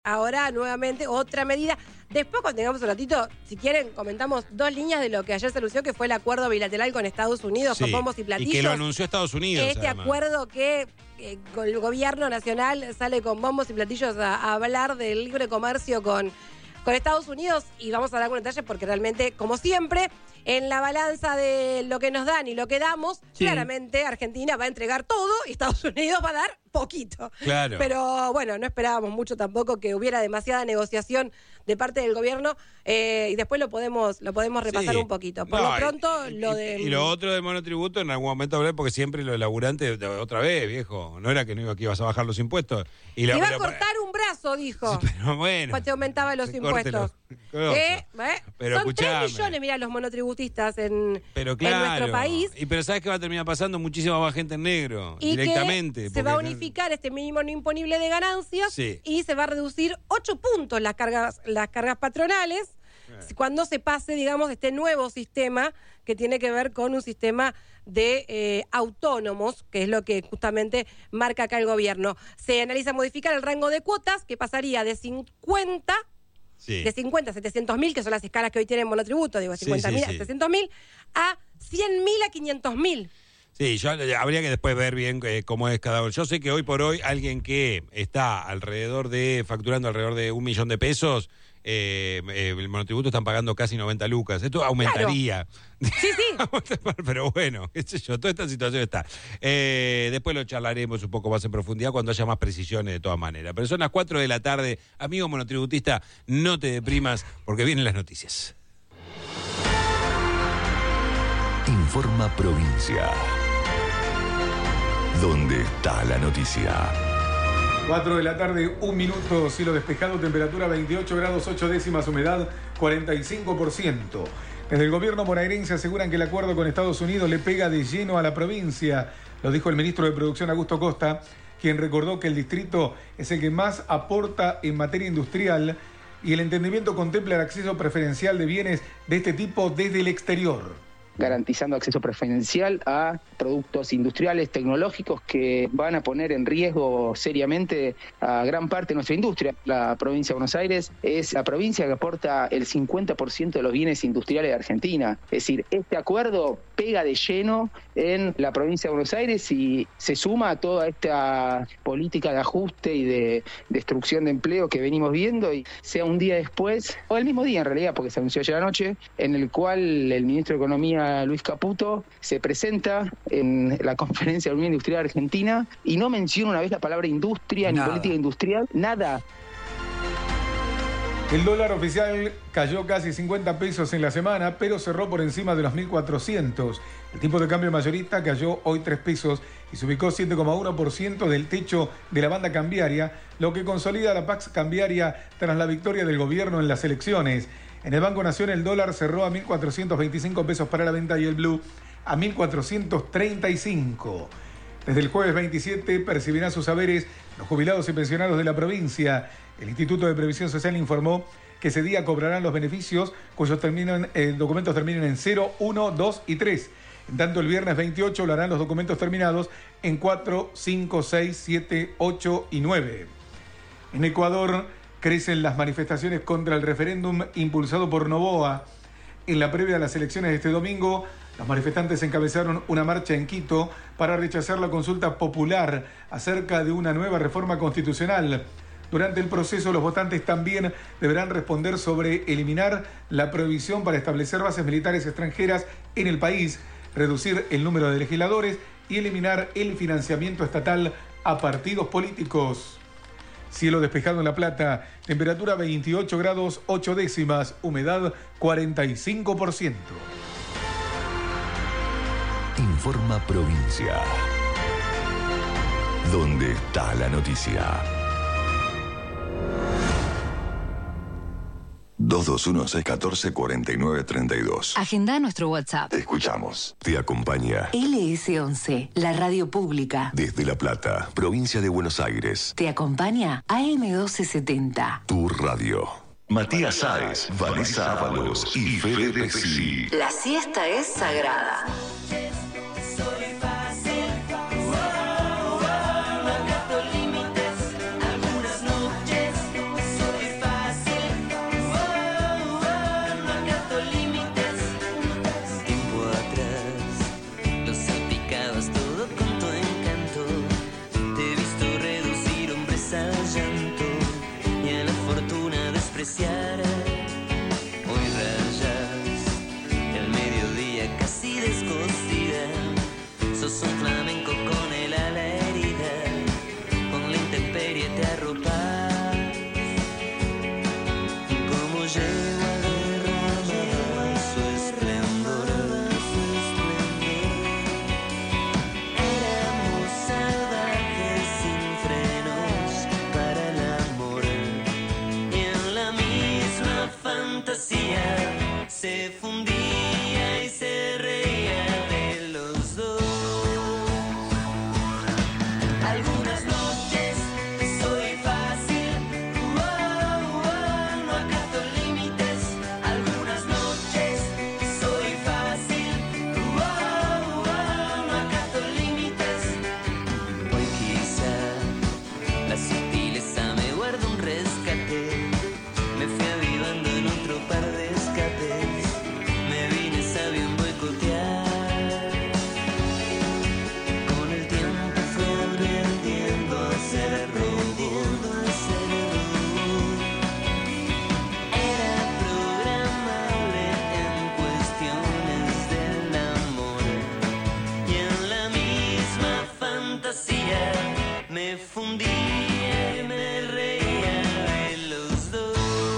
Ahora, nuevamente, otra medida. Después, cuando tengamos un ratito, si quieren, comentamos 2 líneas de lo que ayer se anunció, que fue el acuerdo bilateral con Estados Unidos, Sí, con bombos y platillos. y que lo anunció Estados Unidos, Este además. acuerdo que con el gobierno nacional sale con bombos y platillos a hablar del libre comercio con Estados Unidos, y vamos a dar un detalle porque realmente, como siempre, en la balanza de lo que nos dan y lo que damos, sí, claramente Argentina va a entregar todo y Estados Unidos va a dar poquito. Claro. Pero bueno, no esperábamos mucho tampoco que hubiera demasiada negociación de parte del gobierno, y después lo podemos repasar un poquito. Por lo pronto, lo de... Y lo otro del monotributo, en algún momento hablé, porque siempre los laburantes, otra vez, viejo, no era que ibas a bajar los impuestos. Iba a cortar un brazo, dijo. Pero bueno. Pues te aumentaba los impuestos. Pero son 3 escuchame. millones, mirá, los monotributistas en nuestro país. Pero ¿sabes qué va a terminar pasando? Muchísima más gente en negro, y directamente. Se va a unificar este mínimo no imponible de ganancias, sí, y se va a reducir 8 puntos las cargas patronales cuando se pase, digamos, este nuevo sistema que tiene que ver con un sistema de autónomos, que es lo que justamente marca acá el gobierno. Se analiza modificar el rango de cuotas, que pasaría de 50 a 700.000, que son las escalas que hoy tienen monotributo, digo, 50.000 a 700.000, a 100.000 a 500.000. Sí, habría que después ver bien cómo es cada uno. Yo sé que hoy por hoy alguien que está facturando alrededor de 1 millón de pesos, el monotributo están pagando casi 90 lucas. Esto aumentaría. Claro. Sí. Pero bueno, qué sé yo, toda esta situación está. Después lo charlaremos un poco más en profundidad cuando haya más precisiones de todas maneras. Pero son las 4 de la tarde. Amigo monotributista, no te deprimas porque vienen las noticias. Informa Provincia. ¿Dónde está la noticia? 4 de la tarde, 1 minuto, cielo despejado, temperatura 28 grados 8 décimas, humedad 45%. Desde el gobierno bonaerense aseguran que el acuerdo con Estados Unidos le pega de lleno a la provincia. Lo dijo el ministro de Producción, Augusto Costa, quien recordó que el distrito es el que más aporta en materia industrial y el entendimiento contempla el acceso preferencial de bienes de este tipo desde el exterior. Garantizando acceso preferencial a productos industriales, tecnológicos que van a poner en riesgo seriamente a gran parte de nuestra industria. La provincia de Buenos Aires es la provincia que aporta el 50% de los bienes industriales de Argentina. Es decir, este acuerdo pega de lleno en la provincia de Buenos Aires y se suma a toda esta política de ajuste y de destrucción de empleo que venimos viendo, y sea un día después, o el mismo día en realidad, porque se anunció ayer anoche, en el cual el ministro de Economía, Luis Caputo, se presenta en la Conferencia de la Unión Industrial Argentina y no menciona una vez la palabra industria, ni política industrial, nada. El dólar oficial cayó casi 50 pesos en la semana, pero cerró por encima de los 1.400. El tipo de cambio mayorista cayó hoy 3 pesos y se ubicó 7,1% del techo de la banda cambiaria, lo que consolida la pax cambiaria tras la victoria del gobierno en las elecciones. En el Banco Nación el dólar cerró a 1.425 pesos para la venta y el blue a 1.435. Desde el jueves 27 percibirán sus haberes los jubilados y pensionados de la provincia. El Instituto de Previsión Social informó que ese día cobrarán los beneficios cuyos documentos terminen en 0, 1, 2 y 3. En tanto, el viernes 28 lo harán los documentos terminados en 4, 5, 6, 7, 8 y 9. En Ecuador crecen las manifestaciones contra el referéndum impulsado por Noboa. En la previa de las elecciones de este domingo, los manifestantes encabezaron una marcha en Quito para rechazar la consulta popular acerca de una nueva reforma constitucional. Durante el proceso, los votantes también deberán responder sobre eliminar la prohibición para establecer bases militares extranjeras en el país, reducir el número de legisladores y eliminar el financiamiento estatal a partidos políticos. Cielo despejado en La Plata, temperatura 28 grados 8 décimas, humedad 45%. Informa Provincia. ¿Dónde está la noticia? 221-614-4932. Agenda nuestro WhatsApp. Te escuchamos. Te acompaña LS11, la radio pública. desde La Plata, provincia de Buenos Aires. Te acompaña AM1270. Tu radio. Matías Sáez, Vanessa Ábalos y Fede Pesci. La siesta es sagrada. despreciar. Hoy rayas el mediodía casi descosida. Sos un flamenco con el ala herida, con la intemperie te arropas. Como yegua derramaba su esplendor. Éramos salvajes sin frenos para el amor, y en la misma fantasía se fundía y se reía de los dos. Algunas noches soy fácil, no acato límites. Algunas noches soy fácil, no acato límites. Hoy quizá la sutileza me guarda un rescate. Me fui avivando en otro par de escapes. Me vine sabio en boicotear. Con el tiempo fue aprendiendo a ser robot. Era programable en cuestiones del amor, y en la misma fantasía me fundía y me reía de los dos.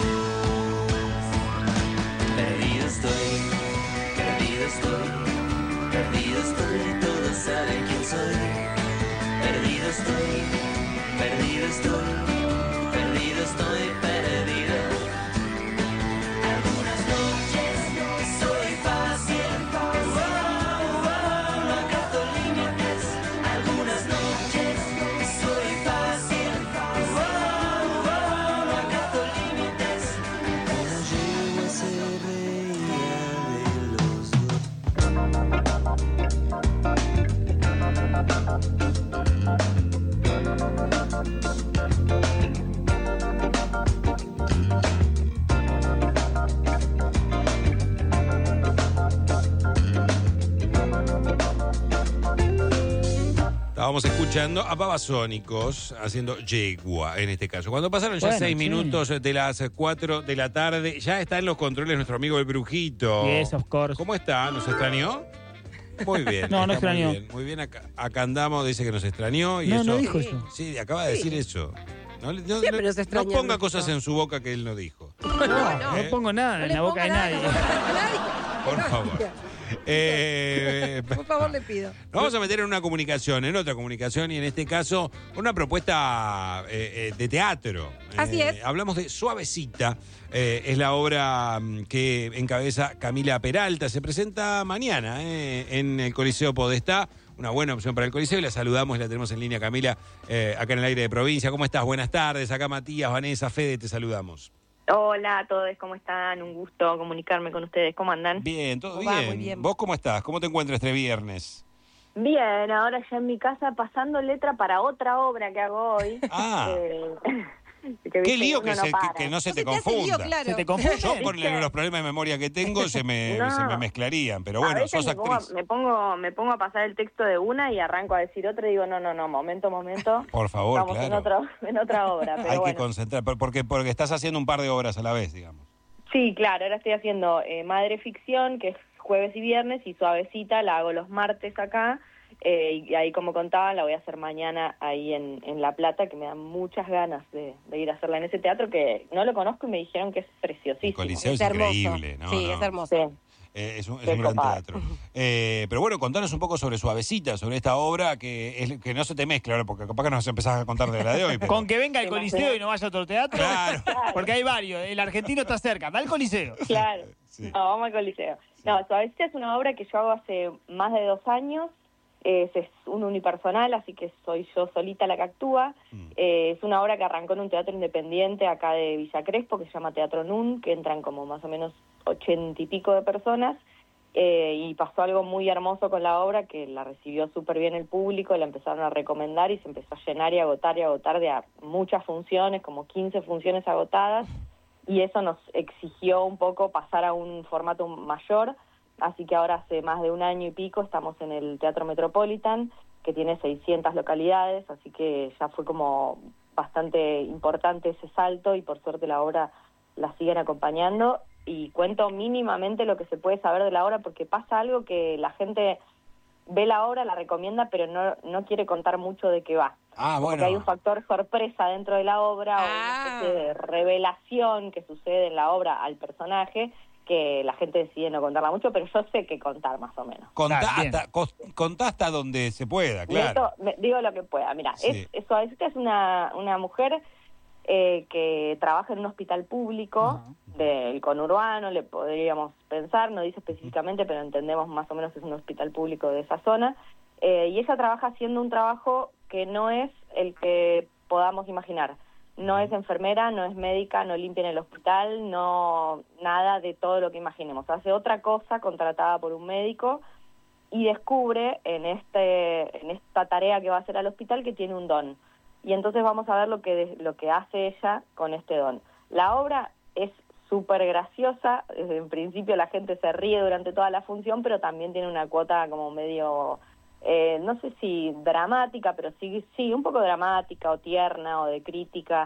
Perdido estoy, perdido estoy, perdido estoy, todos saben quién soy. Perdido estoy, perdido estoy, perdido estoy, perdido. Algunas noches soy fácil, no acato límites. Algunas noches soy fácil, no acato límites. La yegua se reía de los dos. Estábamos escuchando a Babasónicos haciendo Yegua en este caso. Cuando pasaron ya Bueno, 6 sí. minutos de las 4 de la tarde, ya está en los controles nuestro amigo el Brujito. Yes, of course. ¿Cómo está? ¿Nos extrañó? Muy bien. No, no está muy extrañó. bien. Muy bien, acá andamos, dice que nos extrañó. Y No, eso, no dijo eso. Sí, acaba de decir eso. Siempre nos extraña no ponga el cosas Brujito. en su boca que él no dijo. No pongo nada No en le la boca de ponga nadie. nada a nadie. Por favor. Por favor, le pido. Nos vamos a meter en una comunicación, en otra comunicación, y en este caso una propuesta de teatro. Así es. Hablamos de Suavecita, es la obra que encabeza Camila Peralta. Se presenta mañana en el Coliseo Podestá. Una buena opción para el Coliseo, y la saludamos y la tenemos en línea, Camila, acá en el aire de provincia. ¿Cómo estás? Buenas tardes. Acá Matías, Vanessa, Fede, te saludamos. Hola a todos, ¿cómo están? Un gusto comunicarme con ustedes. ¿Cómo andan? Bien, todo Va, bien. muy bien. ¿Vos cómo estás? ¿Cómo te encuentras este viernes? Bien, ahora ya en mi casa pasando letra para otra obra que hago hoy. Ah. Que, Qué viste, lío uno que, no para. que no se te hace lío, confunda. claro. ¿Se te confunde? Yo por los problemas de memoria que tengo se me mezclarían, pero A bueno, veces sos actriz. me pongo a pasar el texto de una y arranco a decir otra y digo, no, momento. Por favor, Vamos claro. en otra obra, pero Hay que bueno. concentrar, porque estás haciendo un par de obras a la vez, digamos. Sí, claro, ahora estoy haciendo Madre Ficción, que es jueves y viernes, y Suavecita la hago los martes acá, y ahí, como contaban, la voy a hacer mañana ahí en La Plata, que me dan muchas ganas de ir a hacerla en ese teatro, que no lo conozco y me dijeron que es El preciosísimo. Coliseo es hermoso. increíble, ¿no? Sí, No. es hermoso. Sí. Es un Qué gran copado. teatro. Pero bueno, contanos un poco sobre Suavecita, sobre esta obra que no se te mezcla ahora, porque capaz que nos empezás a contar de la de hoy. Pero... Con que venga al Coliseo y no vaya a otro teatro. Claro. Porque hay varios. El argentino está cerca. Da al Coliseo. Claro. Sí. No, vamos al Coliseo. No, Suavecita es una obra que yo hago hace más de 2 años. Es un unipersonal, así que soy yo solita la que actúa. Es una obra que arrancó en un teatro independiente acá de Villa Crespo, que se llama Teatro Nun, que entran como más o menos 80 y pico de personas. Y pasó algo muy hermoso con la obra, que la recibió súper bien el público, la empezaron a recomendar y se empezó a llenar y agotar de muchas funciones, como 15 funciones agotadas, y eso nos exigió un poco pasar a un formato mayor, así que ahora hace más de 1 año y pico estamos en el Teatro Metropolitan, que tiene 600 localidades, así que ya fue como bastante importante ese salto, y por suerte la obra la siguen acompañando, y cuento mínimamente lo que se puede saber de la obra, porque pasa algo que la gente ve la obra, la recomienda, pero no quiere contar mucho de qué va. Porque hay un factor sorpresa dentro de la obra, o una especie de revelación que sucede en la obra al personaje, que la gente decide no contarla mucho, pero yo sé qué contar más o menos. Contá hasta donde se pueda, claro. Digo lo que pueda. Mira, Sí. Suavecita es una mujer que trabaja en un hospital público del conurbano, le podríamos pensar, no dice específicamente, pero entendemos más o menos que es un hospital público de esa zona, y ella trabaja haciendo un trabajo que no es el que podamos imaginar. No es enfermera, no es médica, no limpia en el hospital, no nada de todo lo que imaginemos. Hace otra cosa contratada por un médico y descubre en esta tarea que va a hacer al hospital que tiene un don. Y entonces vamos a ver lo que hace ella con este don. La obra es súper graciosa, desde el principio la gente se ríe durante toda la función, pero también tiene una cuota como medio... no sé si dramática, pero sí, un poco dramática o tierna o de crítica,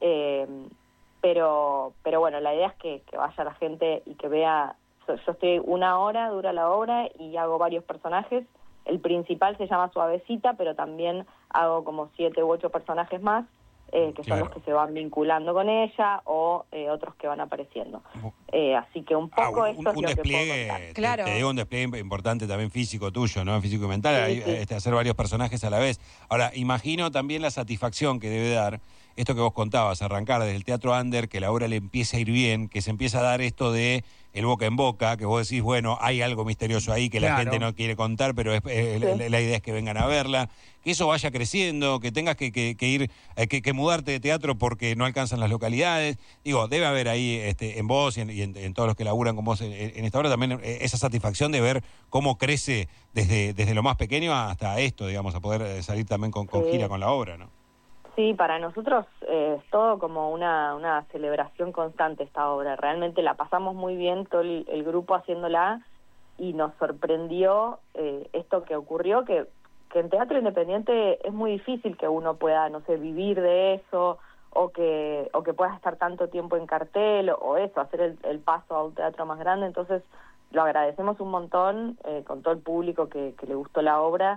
pero bueno, la idea es que vaya la gente y que vea. Yo estoy 1 hora, dura la obra, y hago varios personajes. El principal se llama Suavecita, pero también hago como 7 u 8 personajes más, que son los que se van vinculando con ella, o otros que van apareciendo. Así que un poco esto es lo que puedo contar. Claro. Te digo, un despliegue importante también físico tuyo, ¿no? Físico y mental, Sí. Hacer varios personajes a la vez. Ahora, imagino también la satisfacción que debe dar esto que vos contabas, arrancar desde el teatro under, que la obra le empieza a ir bien, que se empieza a dar esto de el boca en boca, que vos decís, bueno, hay algo misterioso ahí que la gente no quiere contar, pero la idea es que vengan a verla, que eso vaya creciendo, que tengas que ir, que mudarte de teatro porque no alcanzan las localidades. Digo, debe haber ahí en vos y en todos los que laburan con vos en esta obra también esa satisfacción de ver cómo crece desde lo más pequeño hasta esto, digamos, a poder salir también con gira con la obra, ¿no? Sí, para nosotros es todo como una celebración constante esta obra. Realmente la pasamos muy bien todo el grupo haciéndola, y nos sorprendió esto que ocurrió, que en teatro independiente es muy difícil que uno pueda, no sé, vivir de eso, o que pueda estar tanto tiempo en cartel, o eso, hacer el paso a un teatro más grande. Entonces lo agradecemos un montón con todo el público que le gustó la obra.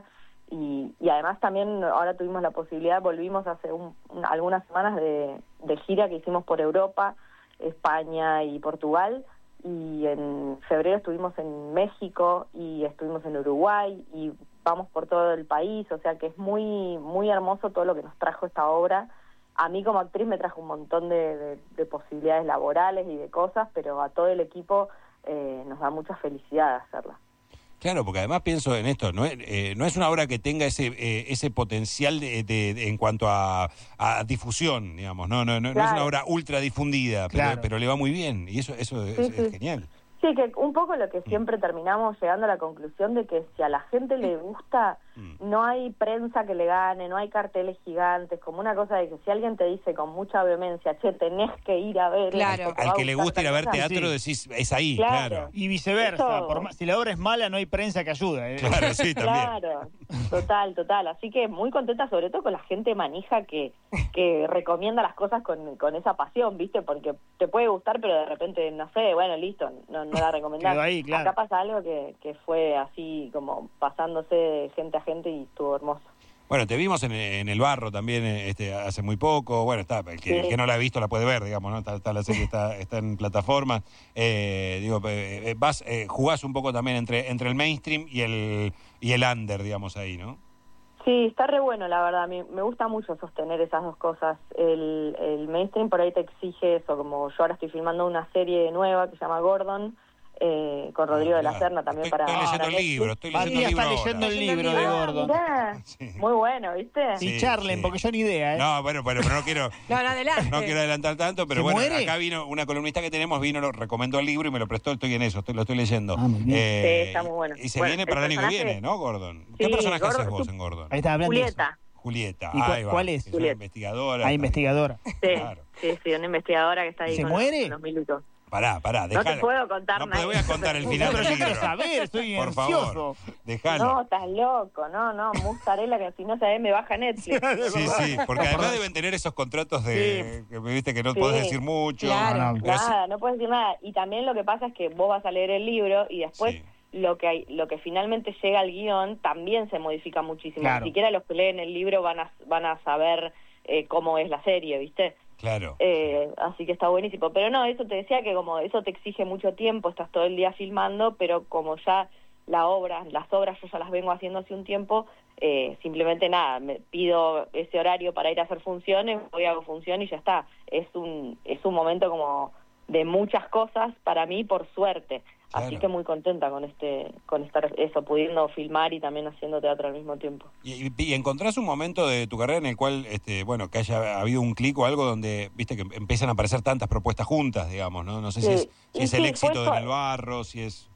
Y además también ahora tuvimos la posibilidad, volvimos hace algunas semanas de gira que hicimos por Europa, España y Portugal, y en febrero estuvimos en México y estuvimos en Uruguay, y vamos por todo el país, o sea que es muy, muy hermoso todo lo que nos trajo esta obra. A mí como actriz me trajo un montón de posibilidades laborales y de cosas, pero a todo el equipo nos da mucha felicidad hacerla. Claro, porque además pienso en esto, no es una obra que tenga ese potencial en cuanto a difusión, digamos, no es una obra ultra difundida, pero le va muy bien, y eso es genial. Sí, que un poco lo que siempre terminamos llegando a la conclusión de que si a la gente le gusta, no hay prensa que le gane, no hay carteles gigantes, como una cosa de que si alguien te dice con mucha vehemencia, che, tenés que ir a ver... Claro. Al que le gusta ir a ver teatro, decís, es ahí, claro. Y viceversa, si la obra es mala, no hay prensa que ayude. Claro, sí, también. Claro, total. Así que muy contenta, sobre todo con la gente manija que recomienda las cosas con esa pasión, ¿viste? Porque te puede gustar, pero de repente, no sé, bueno, listo, no la recomendás. Quedó ahí, claro. Acá pasa algo que fue así como pasándose de gente a gente, y estuvo hermoso. Bueno, te vimos en el Barro también hace muy poco. Bueno, el que no la ha visto la puede ver, digamos, ¿no? Está la serie, está en plataforma. Jugás un poco también entre el mainstream y el under, digamos, ahí, ¿no? Sí, está re bueno, la verdad. A mí me gusta mucho sostener esas dos cosas. El mainstream por ahí te exige eso, como yo ahora estoy filmando una serie nueva que se llama Gordon, con Rodrigo de la Serna también. Estoy leyendo el libro, está leyendo el libro de Gordon. Sí. Muy bueno, ¿viste? Sí, charlen, porque yo ni idea, ¿eh? No, bueno, pero no quiero... adelante. No quiero adelantar tanto, pero bueno, acá vino una columnista que tenemos, lo recomendó el libro y me lo prestó, estoy en eso, lo estoy leyendo. Sí, está muy bueno. Y se viene para el año que viene, ¿no, Gordon? ¿Qué personaje haces vos en Gordon? Ahí está hablando Julieta. ¿Y cuál es? Una investigadora. Investigadora. Sí, claro. Sí, una investigadora que está ahí ¿Se con muere? los militos. Pará, No dejala. te puedo contar No nada. te voy a contar el final Pero del yo quiero libro. saber, estoy Por ansioso. favor, dejalo. No, estás loco, no, mozzarella que si no sabés me baja Netflix. Sí, porque además deben tener esos contratos de que viste que no Sí. podés decir mucho. Claro. Pero sí- Nada, no puedes decir nada. Y también lo que pasa es que vos vas a leer el libro y después Sí. lo que finalmente llega al guión también se modifica muchísimo. Claro. Ni siquiera los que leen el libro van a saber cómo es la serie, ¿viste? Claro. Así que está buenísimo. Pero no, eso te decía que como eso te exige mucho tiempo, estás todo el día filmando, pero como ya las obras yo ya las vengo haciendo hace un tiempo, simplemente nada, me pido ese horario para ir a hacer funciones, voy a hacer función y ya está. Es un momento como de muchas cosas para mí, por suerte. Así Claro. que muy contenta con estar eso, pudiendo filmar y también haciendo teatro al mismo tiempo. Y encontrás un momento de tu carrera en el cual, bueno, que haya habido un clic o algo donde, viste, que empiezan a aparecer tantas propuestas juntas, digamos, ¿no? No sé si Sí. es Y el sí, éxito fue- de Nel Barro, si es...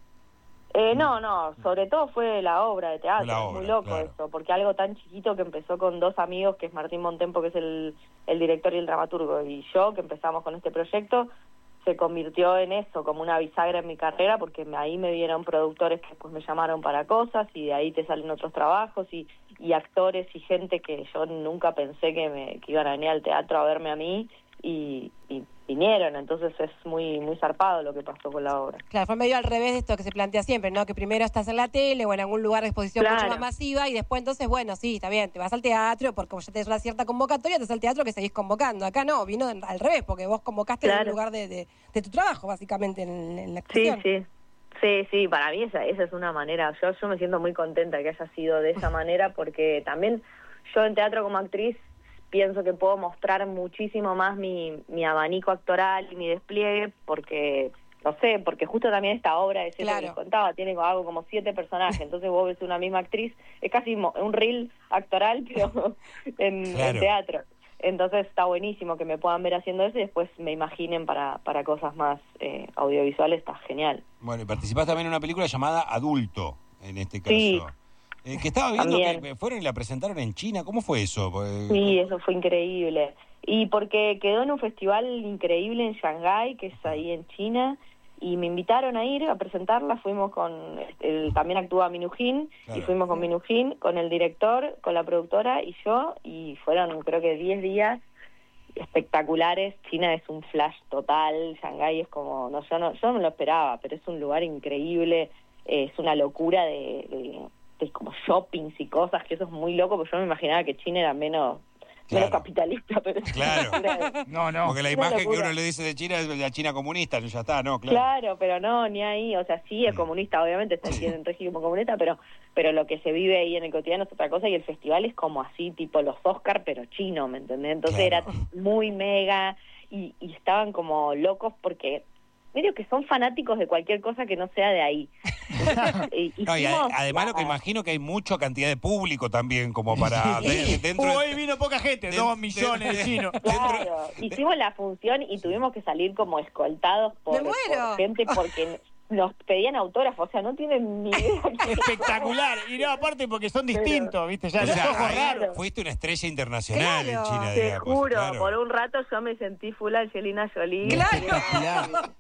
No, sobre todo fue la obra de teatro, Fue la es muy obra, loco claro. eso, porque algo tan chiquito que empezó con dos amigos, que es Martín Montempo, que es el director y el dramaturgo, y yo, que empezamos con este proyecto, se convirtió en eso, como una bisagra en mi carrera, porque ahí me vieron productores que después me llamaron para cosas, y de ahí te salen otros trabajos, y actores y gente que yo nunca pensé que iban a venir al teatro a verme a mí, y vinieron, entonces es muy muy zarpado lo que pasó con la obra. Claro, fue medio al revés de esto que se plantea siempre, ¿no? Que primero estás en la tele o en algún lugar de exposición mucho Claro. más masiva y después entonces, bueno, sí, está bien, te vas al teatro porque como ya tenés una cierta convocatoria, te vas al teatro que seguís convocando. Acá no, vino al revés, porque vos convocaste en Claro. un lugar de tu trabajo, básicamente, en la Sí, actuación. sí, para mí esa es una manera, yo me siento muy contenta que haya sido de esa manera, porque también yo en teatro como actriz pienso que puedo mostrar muchísimo más mi abanico actoral y mi despliegue, porque, no sé, porque justo también esta obra es eso Claro. que les contaba, hago como 7 personajes, entonces vos ves una misma actriz, es casi un reel actoral, pero en Claro. teatro. Entonces está buenísimo que me puedan ver haciendo eso y después me imaginen para cosas más audiovisuales, está genial. Bueno, y participás también en una película llamada Adulto, en este caso. Sí. Que estaba viendo También. que fueron y la presentaron en China. ¿Cómo fue eso? Sí, eso fue increíble. Y porque quedó en un festival increíble en Shanghái, que es ahí en China, y me invitaron a ir a presentarla. Fuimos también actúa Minujín, Claro. y fuimos con Minujín, con el director, con la productora y yo, y fueron creo que 10 días espectaculares. China es un flash total, Shanghái es como, yo no me lo esperaba, pero es un lugar increíble, es una locura de como shoppings y cosas, que eso es muy loco, porque yo me imaginaba que China era menos capitalista, pero Claro. No. Porque la Una imagen que locura. uno le dice de China es la China comunista, ya está, ¿no? Claro, pero no, ni ahí, o sea, sí es comunista, obviamente está en régimen comunista, pero lo que se vive ahí en el cotidiano es otra cosa, y el festival es como así, tipo los Oscar, pero chino, ¿me entendés? Entonces Claro. era muy mega, y estaban como locos porque medio que son fanáticos de cualquier cosa que no sea de ahí. Entonces, No, y hicimos además lo que imagino que hay mucha cantidad de público también, como para... dentro de- Hoy vino poca gente, 2 millones de chinos. Claro, hicimos la función y tuvimos que salir como escoltados ¡Me por muero! gente porque nos pedían autógrafos, o sea, no tienen ni idea. Espectacular. Y no, aparte porque son distintos, ¿viste? Ya O los sea, ojos ahí raros. fuiste una estrella internacional Claro. en China, Te digamos. juro, claro. por un rato yo me sentí full Angelina Jolie. Claro.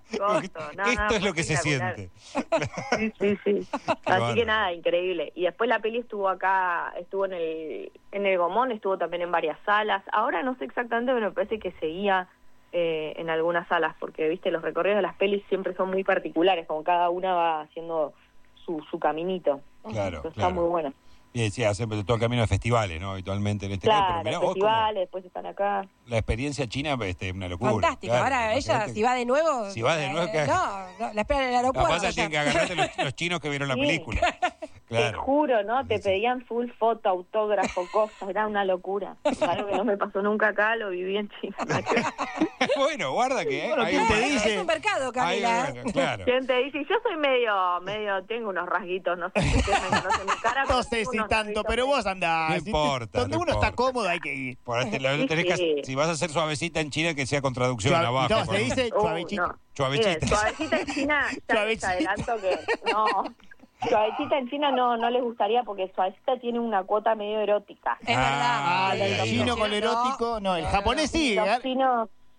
Esto es lo que se espectacular. siente. Sí. Así bárbaro. que nada, increíble. Y después la peli estuvo acá, estuvo en el Gomón, estuvo también en varias salas. Ahora no sé exactamente, pero me parece que seguía en algunas salas, porque viste, los recorridos de las pelis siempre son muy particulares, como cada una va haciendo su caminito. Claro, Entonces claro. está muy bueno. Y sí, hace todo el camino de festivales, ¿no? Habitualmente en este caso. Claro, Pero mirá, vos como festivales, después están acá. la experiencia china, una locura. Fantástico. claro, Ahora ella, imagínate si va de nuevo... Si va de nuevo, ¿qué? no, la esperan en el Lo aeropuerto. que pasa es que ya. tienen que agarrarte los chinos que vieron la Sí. película. Te Claro. juro, ¿no? Te pedían full foto, autógrafo, cosas, era una locura. Algo que no me pasó nunca acá, lo viví en China. Bueno, guarda que... Bueno, ahí- ¿quién te Es dice? un mercado, ahí, Camila. bueno, claro. ¿Quién te dice? Yo soy medio, tengo unos rasguitos, no sé si ustedes me conocen mi cara. No pero sé tengo si unos tanto, rasguitos pero medio- vos andás. No importa, Donde no uno está importa. cómodo hay que ir. Por ahí tenés que, si vas a hacer suavecita en China, que sea con traducción abajo. No, por se dice Uy, suavechito. no. Suavechita. Miren, suavecita en China, ya les Suavecita. adelanto que no. Suavecita en China no les gustaría porque suavecita tiene una cuota medio erótica. Es verdad. Ah, Ay, el ay, chino ay. con el erótico. No, el japonés sí. Los chinos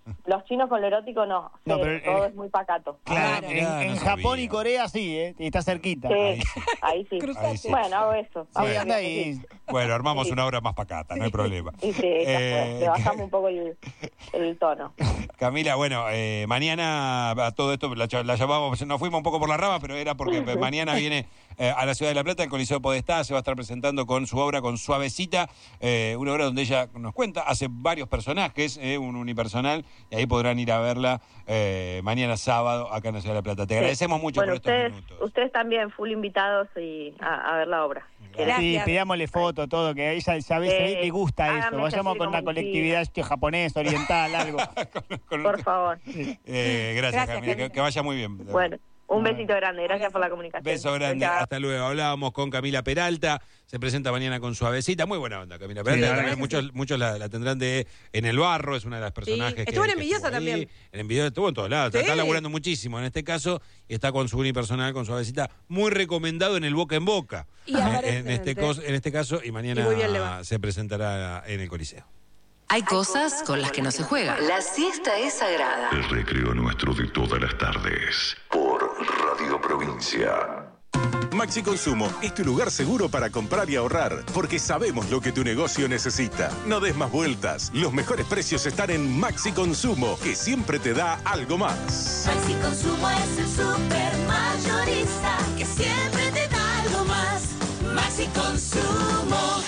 Los chinos con lo erótico no, No, pero pero todo es muy pacato. Claro, mirá, en no Japón sabía. y Corea sí, y está cerquita. Sí, ahí sí. Ahí sí. Bueno, hago eso. hago Sí, lo anda que ahí. necesito. Bueno, armamos Sí. una obra más pacata, no hay problema. Y sí, le bajamos un poco el tono. Camila, bueno, mañana a todo esto la llamamos, nos fuimos un poco por la rama, pero era porque mañana viene a la Ciudad de La Plata, el Coliseo Podestá, se va a estar presentando con su obra, con Suavecita, una obra donde ella nos cuenta, hace varios personajes, un unipersonal, y ahí podrán ir a verla mañana sábado acá en la Ciudad de La Plata. Te agradecemos mucho Bueno, por estos minutos. ustedes también, full invitados a ver la obra. Gracias. Sí, pidámosle foto, todo, que a ella ya le gusta eso. háganme Vayamos así con una como un colectividad japonesa, oriental, algo. Por favor. Gracias, Camila, que vaya muy bien. Bueno, un besito grande. Gracias por la comunicación. Beso grande, Chao. hasta luego. Hablábamos con Camila Peralta, se presenta mañana con Suavecita, muy buena onda Camila Peralta, Sí, la también verdad muchos la tendrán en El Barro, es una de las personajes que Estuvo en que Envidiosa estuvo ahí. también. En Envidiosa estuvo en todos lados, Sí. está laburando muchísimo en este caso, y está con su unipersonal, con Suavecita, muy recomendado en el Boca en Boca, Y aparece, en este caso, y mañana Y muy bien le va. se presentará en el Coliseo. Hay cosas con las que no se juega. La siesta es sagrada. El recreo nuestro de todas las tardes. Por Radio Provincia. Maxi Consumo es tu lugar seguro para comprar y ahorrar, porque sabemos lo que tu negocio necesita. No des más vueltas. Los mejores precios están en Maxi Consumo, que siempre te da algo más. Maxi Consumo es el super mayorista que siempre te da algo más. Maxi Consumo.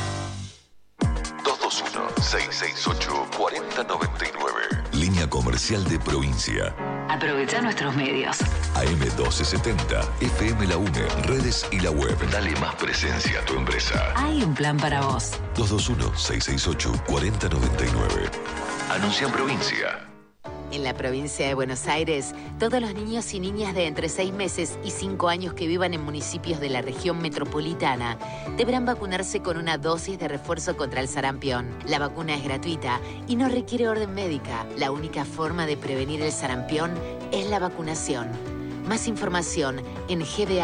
221-668-4099. Línea comercial de provincia. Aprovecha nuestros medios. AM1270, FM La UNE, redes y la web. Dale más presencia a tu empresa. Hay un plan para vos. 221-668-4099. Anuncia en provincia. En la provincia de Buenos Aires, todos los niños y niñas de entre 6 meses y 5 años que vivan en municipios de la región metropolitana deberán vacunarse con una dosis de refuerzo contra el sarampión. La vacuna es gratuita y no requiere orden médica. La única forma de prevenir el sarampión es la vacunación. Más información en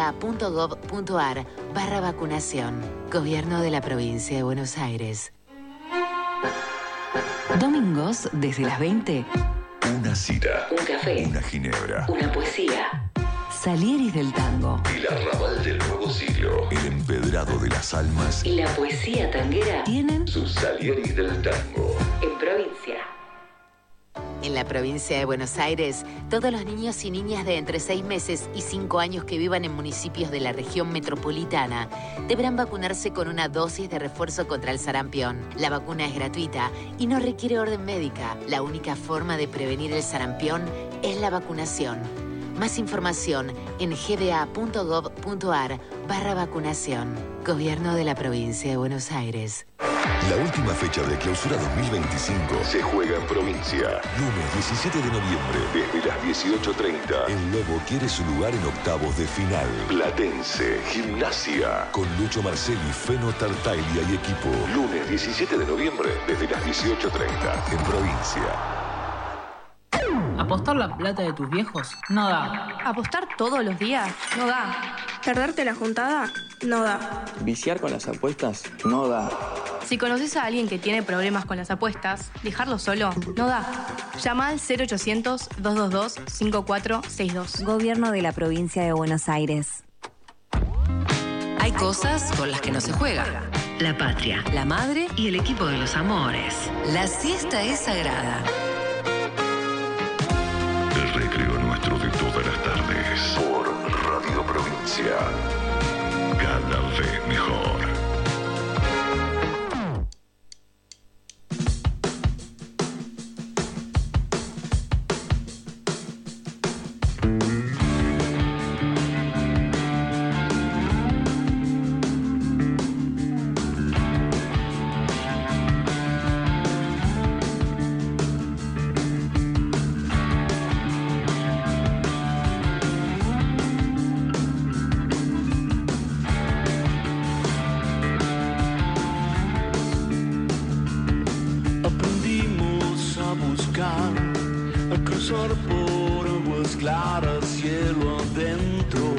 gba.gov.ar/vacunación. Gobierno de la provincia de Buenos Aires. Domingos desde las 20. Una cita. Un café. Una ginebra. Una poesía. Salieris del tango. El arrabal del nuevo siglo. El empedrado de las almas. Y la poesía tanguera tienen Sus Salieris del tango. en provincia. En la provincia de Buenos Aires, todos los niños y niñas de entre 6 meses y 5 años que vivan en municipios de la región metropolitana deberán vacunarse con una dosis de refuerzo contra el sarampión. La vacuna es gratuita y no requiere orden médica. La única forma de prevenir el sarampión es la vacunación. Más información en gba.gov.ar/vacunación. Gobierno de la provincia de Buenos Aires. La última fecha de clausura 2025 se juega en provincia. Lunes 17 de noviembre, desde las 18:30. El Lobo quiere su lugar en octavos de final. Platense, Gimnasia, con Lucho Marcelli, Feno Tartaglia y equipo. Lunes 17 de noviembre, desde las 18:30. En provincia. ¿Apostar la plata de tus viejos? No da. ¿Apostar todos los días? No da. ¿Perderte la juntada? No da. ¿Viciar con las apuestas? No da. Si conoces a alguien que tiene problemas con las apuestas, dejarlo solo no da. Llama al 0800-222-5462. Gobierno de la provincia de Buenos Aires. Hay cosas con las que no se juega. La patria, la madre y el equipo de los amores. La siesta es sagrada. El recreo nuestro de todas las tardes. Por Radio Provincia. Cada vez mejor. Aprendimos a buscar, a cruzar por aguas claras, cielo adentro.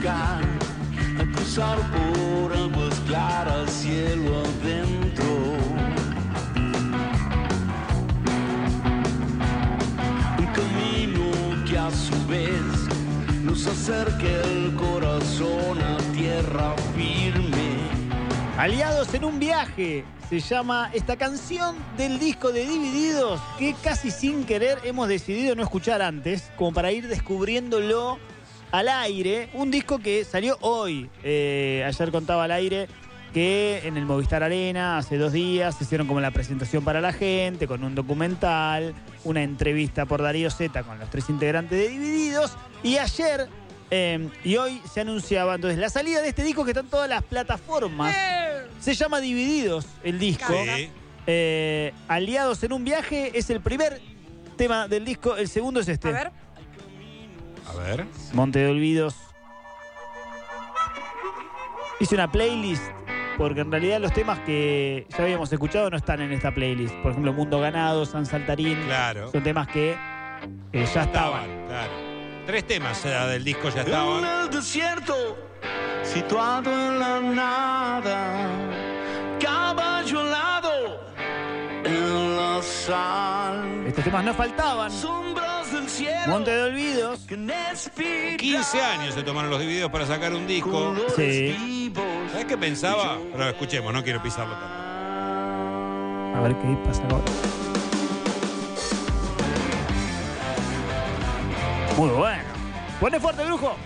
buscar, a cruzar por aguas claras, cielo adentro. Un camino que a su vez nos acerque el corazón a tierra firme. Aliados en un viaje, se llama esta canción del disco de Divididos, que casi sin querer hemos decidido no escuchar antes, como para ir descubriéndolo al aire. Un disco que salió hoy. Ayer contaba al aire que en el Movistar Arena, hace 2 días, se hicieron como la presentación para la gente, con un documental, una entrevista por Darío Zeta con los 3 integrantes de Divididos, y ayer y hoy se anunciaba entonces la salida de este disco que está en todas las plataformas. Se llama Divididos el disco. Sí. Aliados en un viaje es el primer tema del disco, el segundo es este. A ver. Monte de Olvidos. Hice una playlist porque en realidad los temas que ya habíamos escuchado no están en esta playlist. Por ejemplo, Mundo Ganado, San Saltarín. Claro. Son temas que ya estaban. Claro. 3 temas del disco ya estaban. En el desierto, situado en la nada, caballo alado en la sal. Estos temas no faltaban. Sombras del cielo. Monte de Olvidos. 15 años se tomaron los Divididos para sacar un disco. Sí. ¿Sabes qué pensaba? Pero escuchemos, no quiero pisarlo tanto. A ver qué pasa ahora. Muy bueno. Pone fuerte, brujo.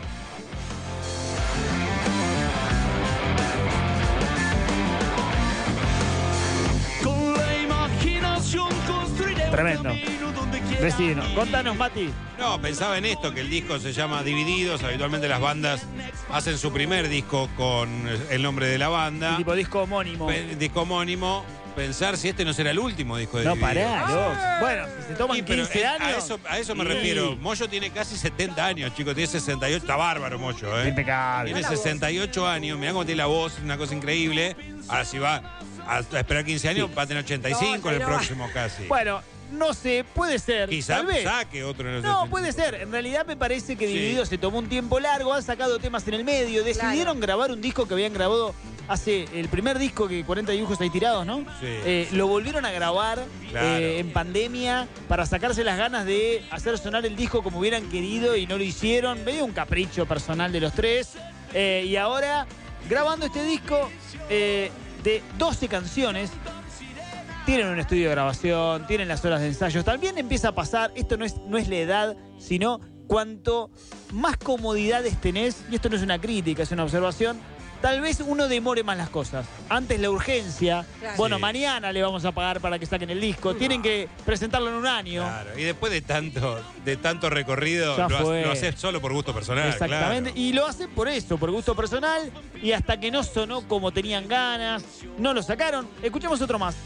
Con la imaginación construiremos. Tremendo. Vecino, contanos, Mati. No, pensaba en esto, que el disco se llama Divididos. Habitualmente las bandas hacen su primer disco con el nombre de la banda. Tipo disco homónimo. Disco homónimo. Pensar si este no será el último disco de Divididos. Pará, loco. Bueno, si se toman 15 años. A eso me refiero. Moyo tiene casi 70 años, chicos. Tiene 68. Está bárbaro, Moyo, ¿eh? Impecable. Tiene 68 años. Mirá cómo tiene la voz, una cosa increíble. Ahora, si va a esperar 15 años, va a tener 85 en el próximo casi. Bueno, no sé, puede ser. Quizá tal vez. saque otro en el No, puede ser. En realidad me parece que Divididos se tomó un tiempo largo, han sacado temas en el medio, decidieron grabar un disco que habían grabado hace el primer disco, que 40 dibujos ahí tirados, ¿no? Sí. Lo volvieron a grabar en pandemia para sacarse las ganas de hacer sonar el disco como hubieran querido y no lo hicieron. Medio un capricho personal de los 3. Y ahora, grabando este disco de 12 canciones, tienen un estudio de grabación, tienen las horas de ensayos. También empieza a pasar, esto no es la edad, sino cuanto más comodidades tenés, y esto no es una crítica, es una observación, tal vez uno demore más las cosas. Antes la urgencia, bueno, mañana le vamos a pagar para que saquen el disco, tienen que presentarlo en un año. Claro, y después de tanto recorrido, lo haces solo por gusto personal. Exactamente, claro. Y lo hacen por eso, por gusto personal, y hasta que no sonó como tenían ganas, no lo sacaron. Escuchemos otro más.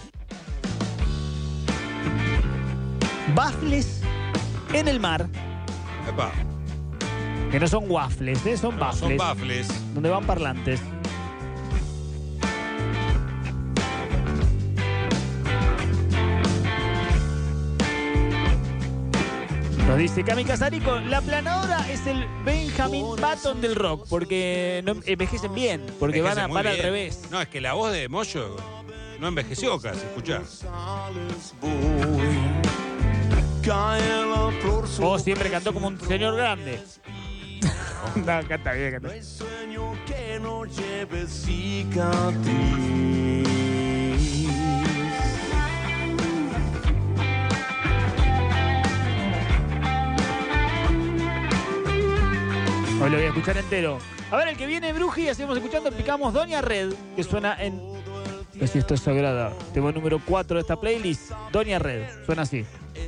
Bafles en el mar. Epa. Que no son waffles, son baffles. Son baffles. Donde van parlantes. Nos dice Cami Casarico, la planadora es el Benjamin Button del rock, porque no envejecen bien, porque van al revés. No, es que la voz de Moyo no envejeció casi, escuchá. Vos siempre cantó como un señor grande. No, canta bien, canta. Sueño que no lleve cicatriz. Hoy lo voy a escuchar entero. A ver, el que viene, Bruji, hacemos escuchando, picamos Doña Red, que suena en... Si esto es sagrada. Tema número 4 de esta playlist, Doña Red. Suena así.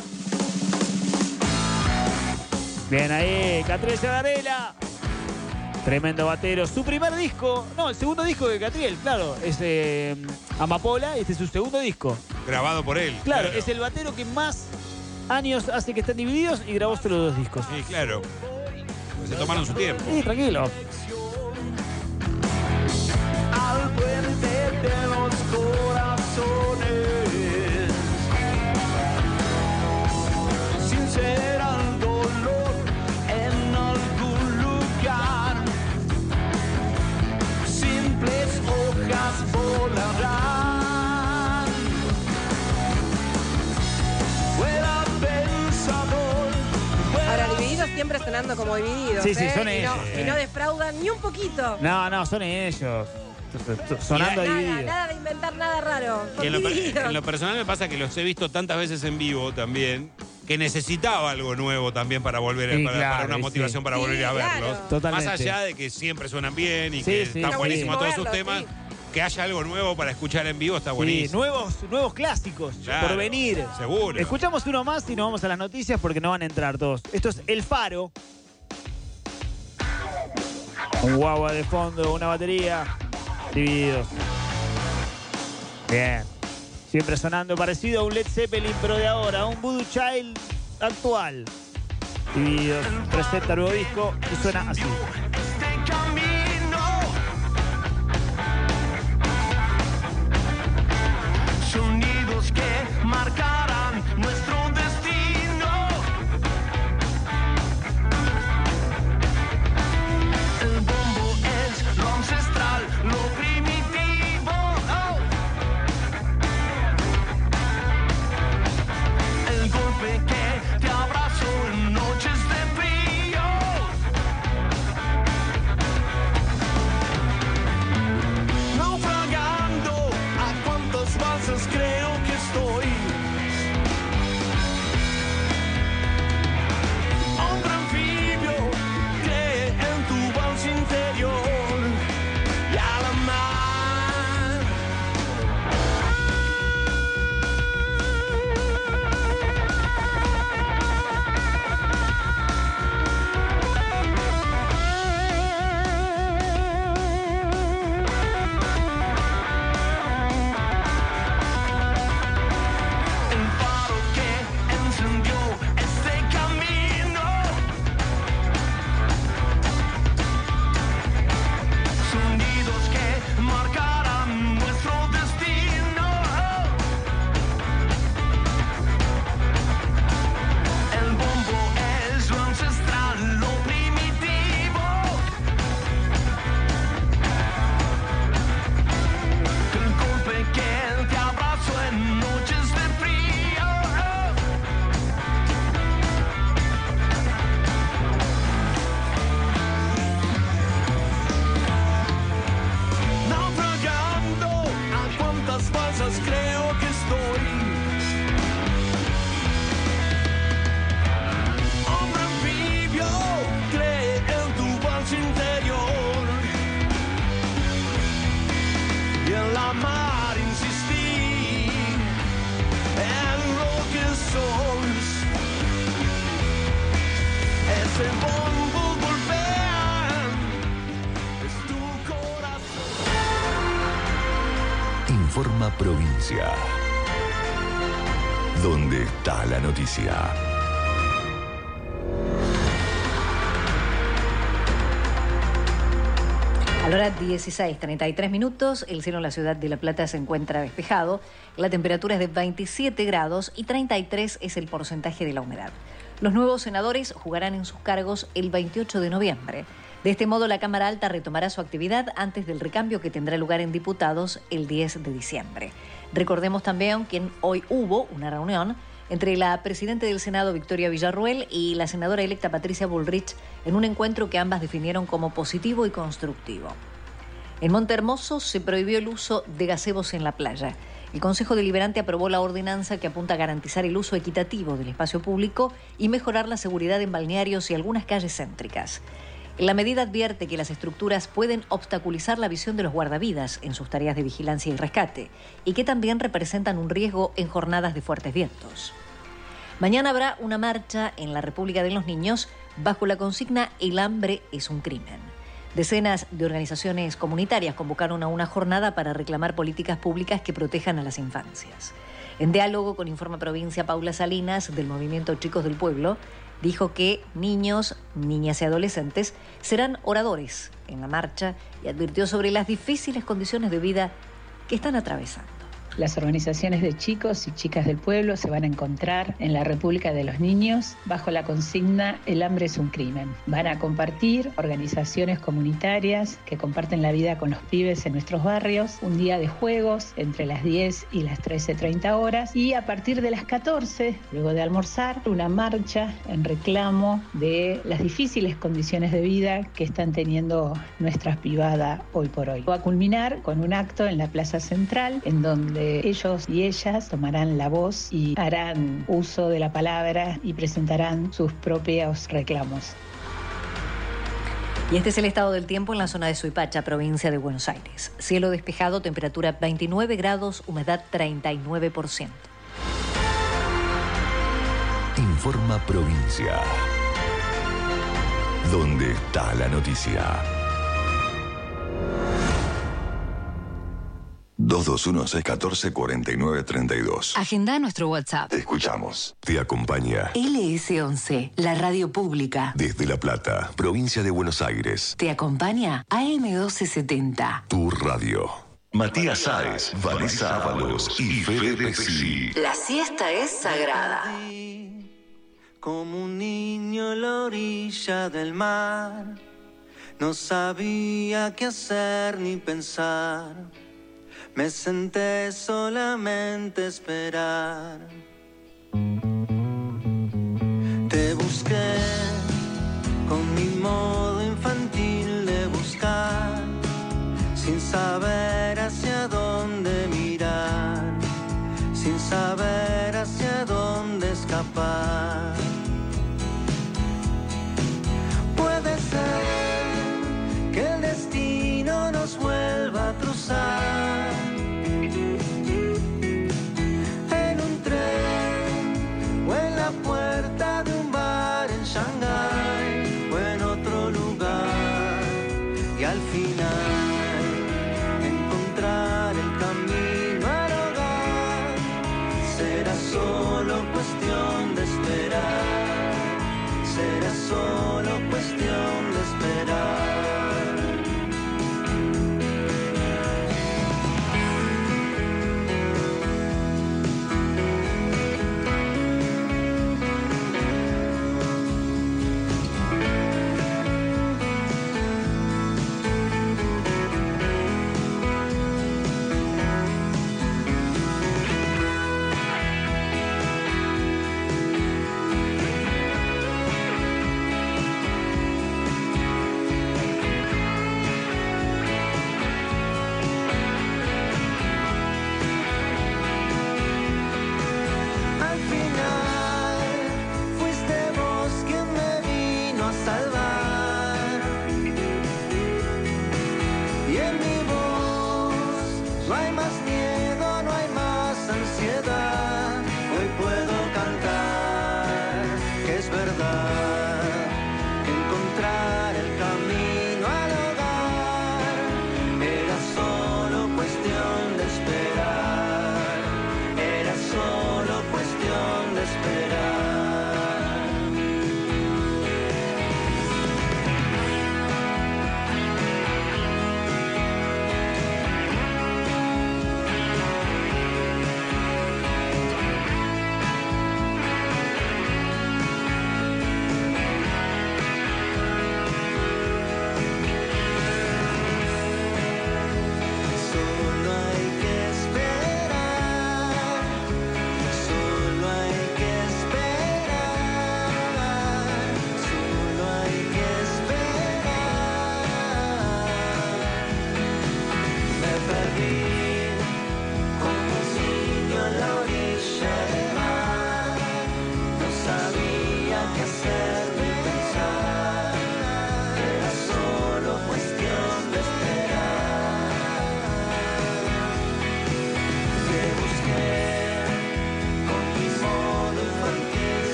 Bien ahí, Catriel Varela. Tremendo batero. Su primer disco, no, el segundo disco de Catriel, claro, es Amapola, este es su segundo disco. Grabado por él. Claro, es el batero que más años hace que están Divididos y grabó solo 2 discos. Sí, claro. Pues se tomaron su tiempo. Sí, tranquilo. Al puente de los corazones, sincera el dolor en algún lugar, siempre sonando como Divididos. Sí, son y ellos. Y no defraudan ni un poquito. No, son ellos. Sonando Divididos. Nada de inventar nada raro. Y en lo personal me pasa que los he visto tantas veces en vivo también, que necesitaba algo nuevo también para volver, para una motivación para volver a verlos. Totalmente. Más allá de que siempre suenan bien y Sí, que sí, están buenísimos todos sus verlos, temas, sí. que haya algo nuevo para escuchar en vivo está Sí, buenísimo. nuevos clásicos Claro, por venir. seguro. Escuchamos uno más y nos vamos a las noticias porque no van a entrar todos. Esto es El Faro. Un guagua de fondo, una batería. Divididos. Bien. Siempre sonando parecido a un Led Zeppelin, pero de ahora, un Voodoo Child actual. Divididos. Presenta nuevo disco y suena así. Sonidos que marcarán nuestro destino. El bombo es lo ancestral, lo primitivo. Oh. El golpe que te abrazó en noches de frío. Naufragando, a cuántas balsas creo que estoy. Hombre anfibio, cree en tu voz interior y a la mar. El faro que encendió este camino. Sonidos que marcarán nuestro destino. El bombo es lo ancestral, lo primitivo. El golpe que te abrazó en noches de frío. Naufragando, a cuántas balsas creo que estoy. Hombre anfibio, cree en tu voz interior. Y en la mar insistí en lo que sos. Ese bombo golpea, es tu corazón. Informa Provincia. ¿Dónde está la noticia? A la hora 16:33 minutos, el cielo en la ciudad de La Plata se encuentra despejado. La temperatura es de 27 grados y 33 es el porcentaje de la humedad. Los nuevos senadores jugarán en sus cargos el 28 de noviembre. De este modo, la Cámara Alta retomará su actividad antes del recambio que tendrá lugar en diputados el 10 de diciembre. Recordemos también que hoy hubo una reunión entre la presidenta del Senado, Victoria Villarruel, y la senadora electa Patricia Bullrich en un encuentro que ambas definieron como positivo y constructivo. En Montehermoso se prohibió el uso de gazebos en la playa. El Consejo Deliberante aprobó la ordenanza que apunta a garantizar el uso equitativo del espacio público y mejorar la seguridad en balnearios y algunas calles céntricas. La medida advierte que las estructuras pueden obstaculizar la visión de los guardavidas en sus tareas de vigilancia y rescate y que también representan un riesgo en jornadas de fuertes vientos. Mañana habrá una marcha en la República de los Niños bajo la consigna El hambre es un crimen. Decenas de organizaciones comunitarias convocaron a una jornada para reclamar políticas públicas que protejan a las infancias. En diálogo con Informa Provincia, Paula Salinas, del movimiento Chicos del Pueblo, dijo que niños, niñas y adolescentes serán oradores en la marcha y advirtió sobre las difíciles condiciones de vida que están atravesando. Las organizaciones de chicos y chicas del pueblo se van a encontrar en la República de los Niños bajo la consigna El hambre es un crimen. Van a compartir organizaciones comunitarias que comparten la vida con los pibes en nuestros barrios, un día de juegos entre las 10 y las 13:30 horas y a partir de las 14, luego de almorzar, una marcha en reclamo de las difíciles condiciones de vida que están teniendo nuestra pibada hoy por hoy. Va a culminar con un acto en la Plaza Central en donde ellos y ellas tomarán la voz y harán uso de la palabra y presentarán sus propios reclamos. Y este es el estado del tiempo en la zona de Suipacha, provincia de Buenos Aires. Cielo despejado, temperatura 29 grados, humedad 39%. Informa Provincia. ¿Dónde está la noticia? 221-614-4932. Agenda nuestro WhatsApp. Te escuchamos. Te acompaña. LS11, la radio pública. Desde La Plata, provincia de Buenos Aires. Te acompaña AM1270. Tu radio. Matías Sáez, Vanessa Ábalos y Fede Pesci. La siesta es sagrada. Como un niño en la orilla del mar, no sabía qué hacer ni pensar. Me senté solamente a esperar. Te busqué con mi modo infantil de buscar, sin saber hacia dónde mirar, sin saber hacia dónde escapar. Puede ser que el destino nos vuelva a cruzar. Puerta de un bar en Shanghái o en otro lugar, y al final encontrar el camino al hogar. Será solo cuestión de esperar, será solo cuestión de esperar.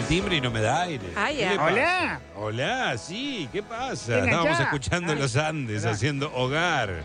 timbre y no me da aire. Ay, ¿Qué le ya. pasa? Hola. Hola, sí, ¿qué pasa? Venga, Estábamos ya. escuchando Ay. los Andes, Hola. haciendo hogar.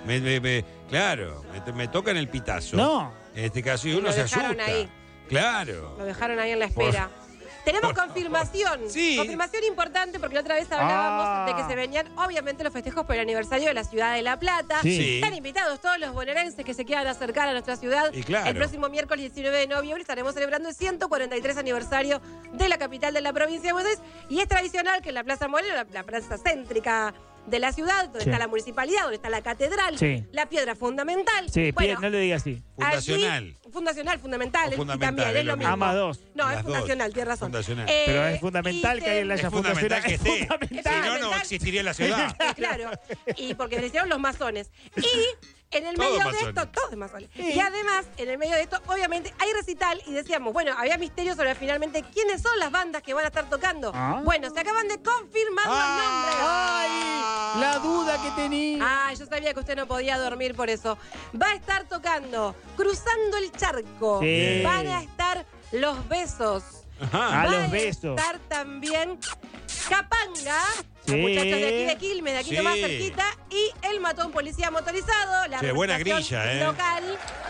Claro, me tocan el pitazo. No. En este caso, y Y uno lo se dejaron asusta. ahí. Claro. Lo dejaron ahí en la espera. Tenemos confirmación. Sí. Confirmación importante porque la otra vez hablábamos de que se venían, obviamente, los festejos por el aniversario de la ciudad de La Plata. Sí. Están invitados todos los bonaerenses que se quieran acercar a nuestra ciudad. Y claro. El próximo miércoles 19 de noviembre estaremos celebrando el 143 aniversario de la capital de la provincia de Buenos Aires. Y es tradicional que en la Plaza Moreno, la plaza céntrica de la ciudad, donde Sí. está la municipalidad, donde está la catedral, Sí. la piedra fundamental. Sí, Bueno, no le digas así. Fundacional. allí- fundacional, fundamental. O y fundamental, también es lo mismo. Ambas dos. No, Las es dos. fundacional, tienes razón. Fundacional. Pero es fundamental y que haya Es fundamental que esté. fundamental. Si no, no existiría la ciudad. Claro. Y porque le hicieron los masones. Y en el Todos medio de masones. esto, todos masones. Y además, en el medio de esto, obviamente, hay recital y decíamos, bueno, había misterio sobre finalmente quiénes son las bandas que van a estar tocando. Ah. Bueno, se acaban de confirmar los nombres. ¡Ay! La duda que tenía. Ah, yo sabía que usted no podía dormir por eso. Va a estar tocando Cruzando el Charco. Sí. Van a estar Los Besos. Ajá. A Va los besos. a estar también Capanga, Sí. los muchachos de aquí de Quilmes, de aquí Sí. nomás cerquita, y El Matón Policía Motorizado, la Che, buena representación grilla, local.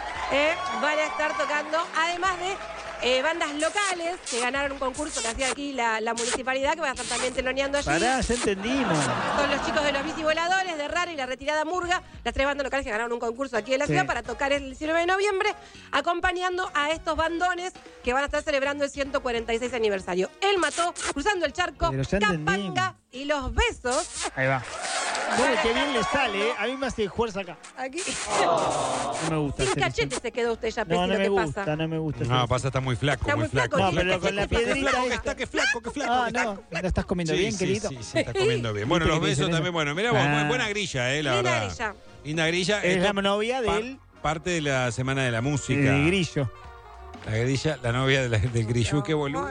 Van a estar tocando, además de bandas locales que ganaron un concurso que hacía aquí la municipalidad, que van a estar también teloneando allí. Pará, ya entendimos. Son los chicos de los bicivoladores, de Rara y la Retirada Murga, las tres bandas locales que ganaron un concurso aquí en la Sí. ciudad para tocar el 19 de noviembre, acompañando a estos bandones que van a estar celebrando el 146 aniversario. Él mató, Cruzando el Charco, Pero ya Capanga entendimos. y Los Besos. Ahí va. Bueno, qué bien le sale, ¿eh? A mí me hace fuerza acá. Aquí. No me gusta. Sin hacer eso. cachete se quedó usted ya, No, Pesito, no me ¿qué gusta, pasa? no me gusta. No, pasa, está muy flaco, Está muy muy flaco. flaco, No, pero con la Qué piedrita flaco que esta. está, qué flaco, qué flaco. Ah, que está. no, ¿no estás comiendo bien, sí, querido? Sí, sí, está comiendo bien. Bueno, Viste los que besos dicen también, eso. bueno, mirá vos, Ah. buena grilla, la Linda verdad. grilla. Linda grilla. Es Esto la novia de él. Parte de la Semana de la Música. De Grillo. La grilla, la novia del grillú, qué boludo.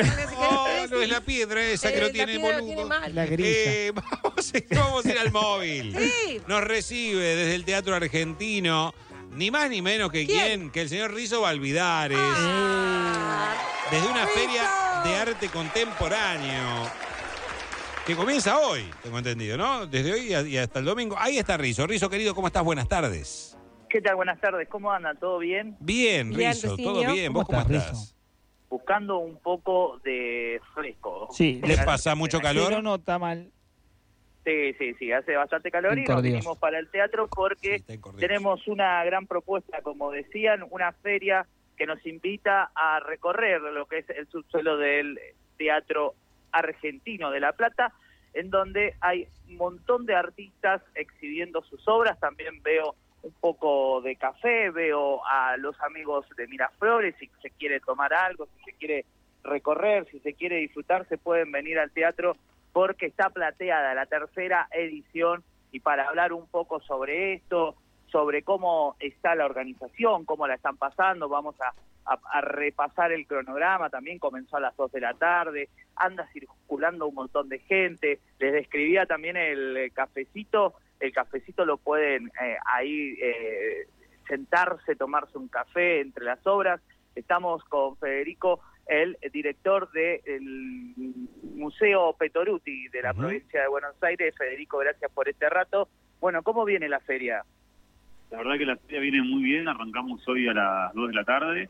Oh, no es la piedra esa que no tiene boludo. La grilla. Vamos a ir al móvil. Sí. Nos recibe desde el Teatro Argentino, ni más ni menos que quién, que el señor Rizo Valvidares. Desde una feria de arte contemporáneo. Que comienza hoy, tengo entendido, ¿no? Desde hoy y hasta el domingo. Ahí está Rizo. Rizo, querido, ¿cómo estás? Buenas tardes. ¿Qué tal? Buenas tardes. ¿Cómo andan? ¿Todo bien? Bien, Bien, Rizo, Rizinho. todo bien. ¿Vos cómo estás? Buscando un poco de fresco. Sí. ¿Les pasa mucho calor? Pero no está mal. Sí. Hace bastante calor y Por nos Dios. vinimos para el teatro porque tenemos una gran propuesta, como decían, una feria que nos invita a recorrer lo que es el subsuelo del Teatro Argentino de La Plata, en donde hay un montón de artistas exhibiendo sus obras. También veo un poco de café, veo a los amigos de Miraflores, si se quiere tomar algo, si se quiere recorrer, si se quiere disfrutar, se pueden venir al teatro porque está plateada la tercera edición. Y para hablar un poco sobre esto, sobre cómo está la organización, cómo la están pasando, vamos a repasar el cronograma. También comenzó a las 2 de la tarde, anda circulando un montón de gente. Les describía también el cafecito lo pueden ahí sentarse, tomarse un café entre las obras. Estamos con Federico, el director del Museo Petoruti de la provincia de Buenos Aires. Federico, gracias por este rato. Bueno, ¿cómo viene la feria? La verdad que la feria viene muy bien, arrancamos hoy a las 2 de la tarde,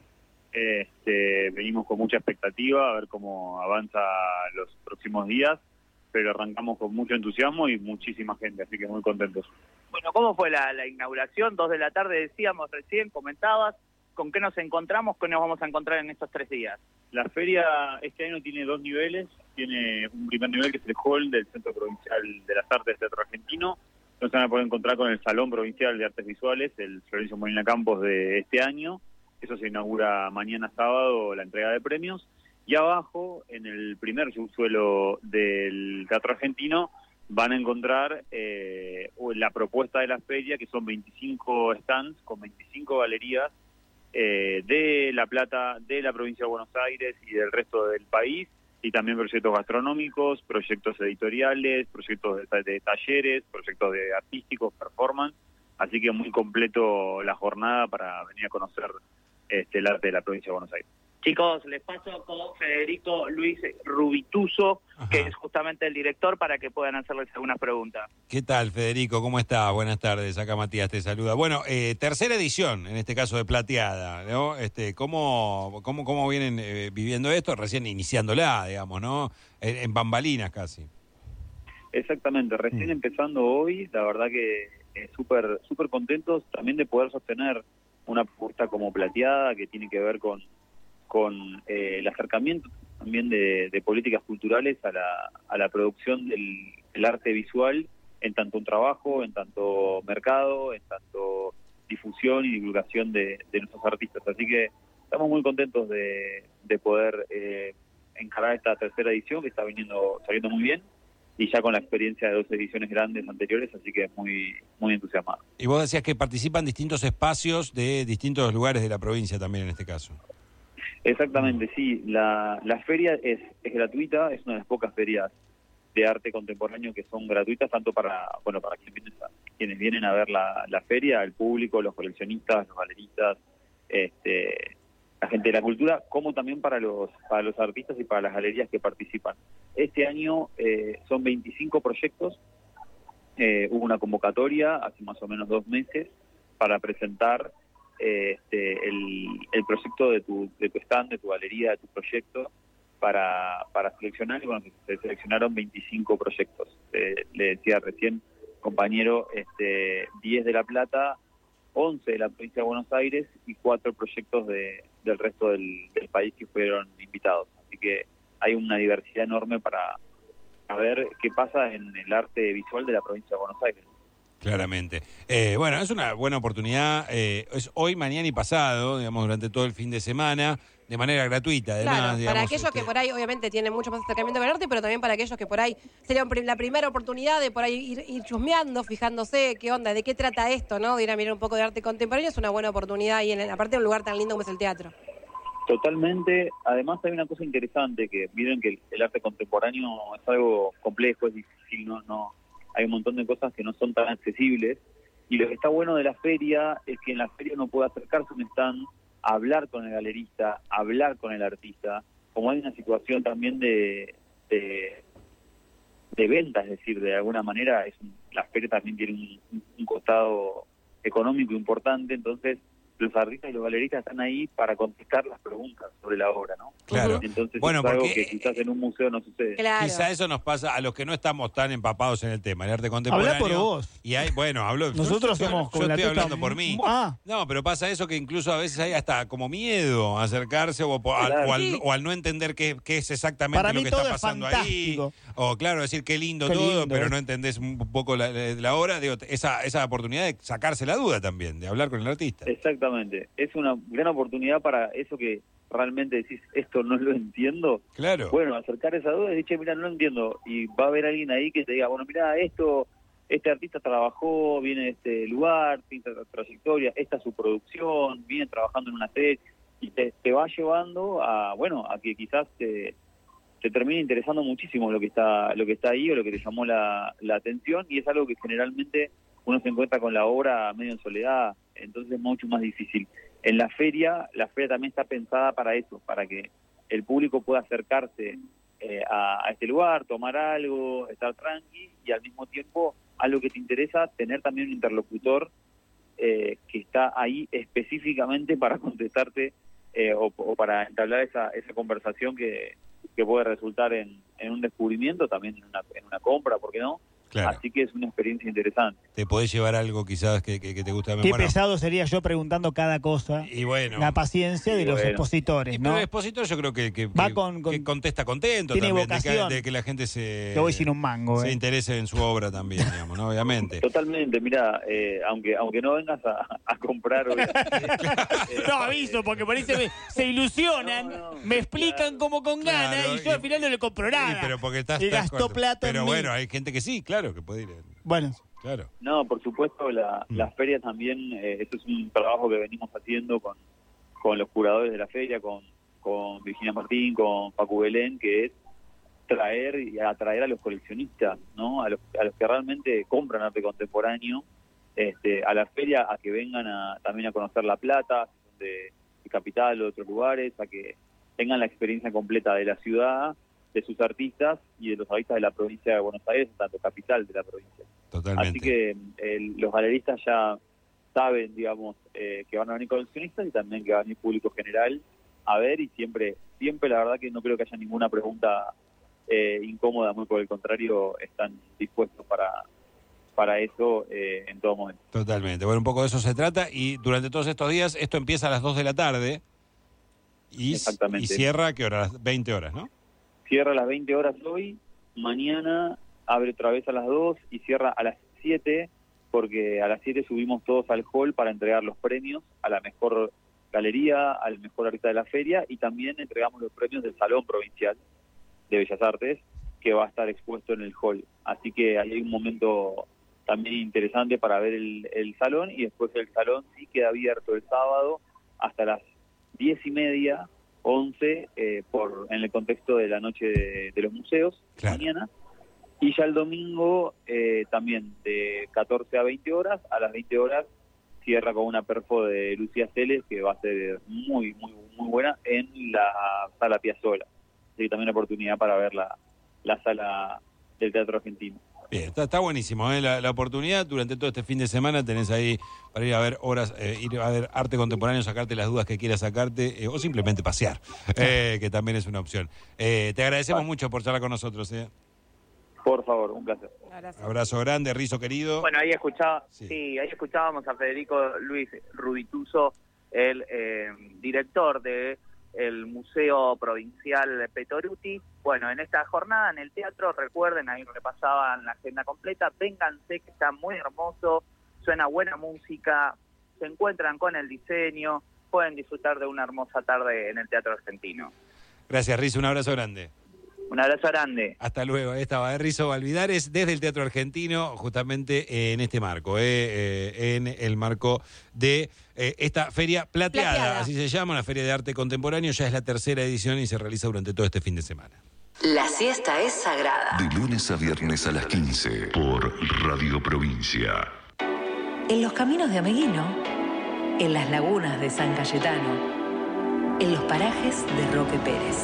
venimos con mucha expectativa a ver cómo avanza los próximos días, pero arrancamos con mucho entusiasmo y muchísima gente, así que muy contentos. Bueno, ¿cómo fue la inauguración? 2 de la tarde decíamos recién, comentabas, ¿con qué nos encontramos? ¿Qué nos vamos a encontrar en estos 3 días? La feria este año tiene 2 niveles, tiene un primer nivel que es el hall del Centro Provincial de las Artes del Teatro Argentino, donde se van a poder encontrar con el Salón Provincial de Artes Visuales, el Florencio Molina Campos de este año. Eso se inaugura mañana sábado, la entrega de premios. Y abajo, en el primer subsuelo del Teatro Argentino, van a encontrar la propuesta de la feria, que son 25 stands con 25 galerías de La Plata, de la provincia de Buenos Aires y del resto del país, y también proyectos gastronómicos, proyectos editoriales, proyectos de talleres, proyectos de artísticos, performance. Así que muy completo la jornada para venir a conocer el arte de la provincia de Buenos Aires. Chicos, les paso con Federico Luis Rubituso, que es justamente el director, para que puedan hacerles algunas preguntas. ¿Qué tal, Federico? ¿Cómo estás? Buenas tardes. Acá Matías te saluda. Bueno, tercera edición, en este caso de Plateada, ¿no? ¿Cómo vienen viviendo esto? Recién iniciándola, digamos, ¿no? En bambalinas casi. Exactamente, recién empezando hoy, la verdad que súper contentos también de poder sostener una propuesta como Plateada, que tiene que ver con el acercamiento también de políticas culturales a la producción del arte visual, en tanto un trabajo, en tanto mercado, en tanto difusión y divulgación de nuestros artistas. Así que estamos muy contentos de poder encarar esta tercera edición, que está saliendo muy bien, y ya con la experiencia de 2 ediciones grandes anteriores, así que muy entusiasmado. Y vos decías que participan distintos espacios de distintos lugares de la provincia también en este caso. Exactamente, sí. La feria es gratuita, es una de las pocas ferias de arte contemporáneo que son gratuitas, tanto para quienes vienen a ver la feria, el público, los coleccionistas, los galeristas, la gente de la cultura, como también para los artistas y para las galerías que participan. Este año son 25 proyectos, hubo una convocatoria hace más o menos 2 meses para presentar el proyecto de tu stand, de tu galería, de tu proyecto, para seleccionar, y bueno, se seleccionaron 25 proyectos. Le decía recién, compañero, 10 de La Plata, 11 de la provincia de Buenos Aires y 4 proyectos del resto del país que fueron invitados. Así que hay una diversidad enorme para ver qué pasa en el arte visual de la provincia de Buenos Aires. Claramente. Bueno, es una buena oportunidad. Es hoy, mañana y pasado, digamos, durante todo el fin de semana, de manera gratuita, además. Claro, digamos, para aquellos que por ahí obviamente tienen mucho más acercamiento con el arte, pero también para aquellos que por ahí sería la primera oportunidad de por ahí ir chusmeando, fijándose qué onda, de qué trata esto, ¿no? De ir a mirar un poco de arte contemporáneo, es una buena oportunidad y aparte de un lugar tan lindo como es el teatro. Totalmente. Además hay una cosa interesante, que miren que el arte contemporáneo es algo complejo, es difícil, no hay un montón de cosas que no son tan accesibles, y lo que está bueno de la feria es que en la feria uno puede acercarse a un stand, hablar con el galerista, hablar con el artista, como hay una situación también de venta, es decir, de alguna manera la feria también tiene un costado económico importante, entonces los artistas y los galeristas están ahí para contestar las preguntas sobre la obra, ¿no? Claro. Entonces Bueno, es algo porque que quizás en un museo no sucede. Claro. Quizá eso nos pasa a los que no estamos tan empapados en el tema, el arte contemporáneo. Habla por vos. Y hablo. Nosotros somos yo estoy hablando por mí. No, pero pasa eso, que incluso a veces hay hasta como miedo a acercarse o al no entender qué es exactamente para lo mí que todo está es pasando fantástico. ahí. O claro, decir qué lindo Qué todo, lindo, pero no entendés un poco la obra. Digo, esa oportunidad de sacarse la duda también, de hablar con el artista. Exactamente. Es una gran oportunidad para eso que realmente decís, esto no lo entiendo. Claro. Bueno, acercar esa duda y decir, mira, no lo entiendo. Y va a haber alguien ahí que te diga, bueno, mira, este artista trabajó, viene de este lugar, tiene esta trayectoria, esta es su producción, viene trabajando en una serie, y te va llevando a que quizás te termine interesando muchísimo lo que está ahí, o lo que te llamó la atención, y es algo que generalmente uno se encuentra con la obra medio en soledad, entonces es mucho más difícil. En la feria también está pensada para eso, para que el público pueda acercarse a este lugar, tomar algo, estar tranqui, y al mismo tiempo, algo que te interesa, tener también un interlocutor que está ahí específicamente para contestarte o para entablar esa conversación que puede resultar en un descubrimiento, también en una compra, ¿por qué no? Claro. Así que es una experiencia interesante. Te podés llevar algo quizás que te gusta. Qué pesado sería yo preguntando cada cosa. Y bueno. La paciencia de los expositores, ¿no? Pero el expositor yo creo que contesta contento tiene también, vocación. de que la gente Te voy sin un mango. Se interese en su obra también, digamos, ¿no? Obviamente. Totalmente, mira, aunque no vengas a comprar... No, aviso, porque por ahí se ilusionan, me explican como con ganas, y yo al final no le compro nada. Pero porque estás gastó plata pero en bueno, mí. hay gente que sí, claro, que puede ir. Bueno. Claro. No, por supuesto, las ferias también, esto es un trabajo que venimos haciendo con los curadores de la feria, con Virginia Martín, con Facu Belén, que es traer y atraer a los coleccionistas, ¿no? A los que realmente compran arte contemporáneo, a la feria, a que vengan también a conocer La Plata, de Capital o de otros lugares, a que tengan la experiencia completa de la ciudad, de sus artistas y de los artistas de la provincia de Buenos Aires, tanto capital de la provincia. Totalmente. Así que los galeristas ya saben, digamos, que van a venir coleccionistas y también que va a venir público general a ver, y siempre la verdad que no creo que haya ninguna pregunta incómoda, muy por el contrario, están dispuestos para eso en todo momento. Totalmente. Bueno, un poco de eso se trata, y durante todos estos días esto empieza a las 2 de la tarde y cierra, ¿qué hora? 20 horas, ¿no? Cierra a las 20 horas hoy, mañana abre otra vez a las 2 y cierra a las 7, porque a las 7 subimos todos al hall para entregar los premios a la mejor galería, al mejor artista de la feria, y también entregamos los premios del Salón Provincial de Bellas Artes, que va a estar expuesto en el hall. Así que ahí hay un momento también interesante para ver el salón, y después el salón sí queda abierto el sábado hasta las 10:30, 11, en el contexto de la noche de los museos, mañana, y ya el domingo también de 14 a 20 horas, a las 20 horas cierra con una perfo de Lucía Celes, que va a ser muy, muy, muy buena, en la Sala Piazzolla. Así que también oportunidad para ver la sala del Teatro Argentino. Bien, está buenísimo, ¿eh? La oportunidad durante todo este fin de semana tenés ahí para ir a ver obras, ir a ver arte contemporáneo, sacarte las dudas que quieras sacarte, o simplemente pasear, que también es una opción. Te agradecemos mucho por charlar con nosotros. Por favor, un placer. Abrazo grande, Rizo querido. Bueno, ahí escuchábamos a Federico Luis Rubituso, el director del Museo Provincial Petoruti. Bueno, en esta jornada en el teatro, recuerden, ahí repasaban la agenda completa, vénganse, que está muy hermoso, suena buena música, se encuentran con el diseño, pueden disfrutar de una hermosa tarde en el Teatro Argentino. Gracias, Rizo, un abrazo grande. Un abrazo grande. Hasta luego. Ahí estaba Rizo Valvidares desde el Teatro Argentino, justamente en este marco, en el marco de esta Feria Plateada, así se llama, una Feria de Arte Contemporáneo. Ya es la tercera edición y se realiza durante todo este fin de semana. La siesta es sagrada. De lunes a viernes a las 15 por Radio Provincia. En los caminos de Ameguino, en las lagunas de San Cayetano, en los parajes de Roque Pérez.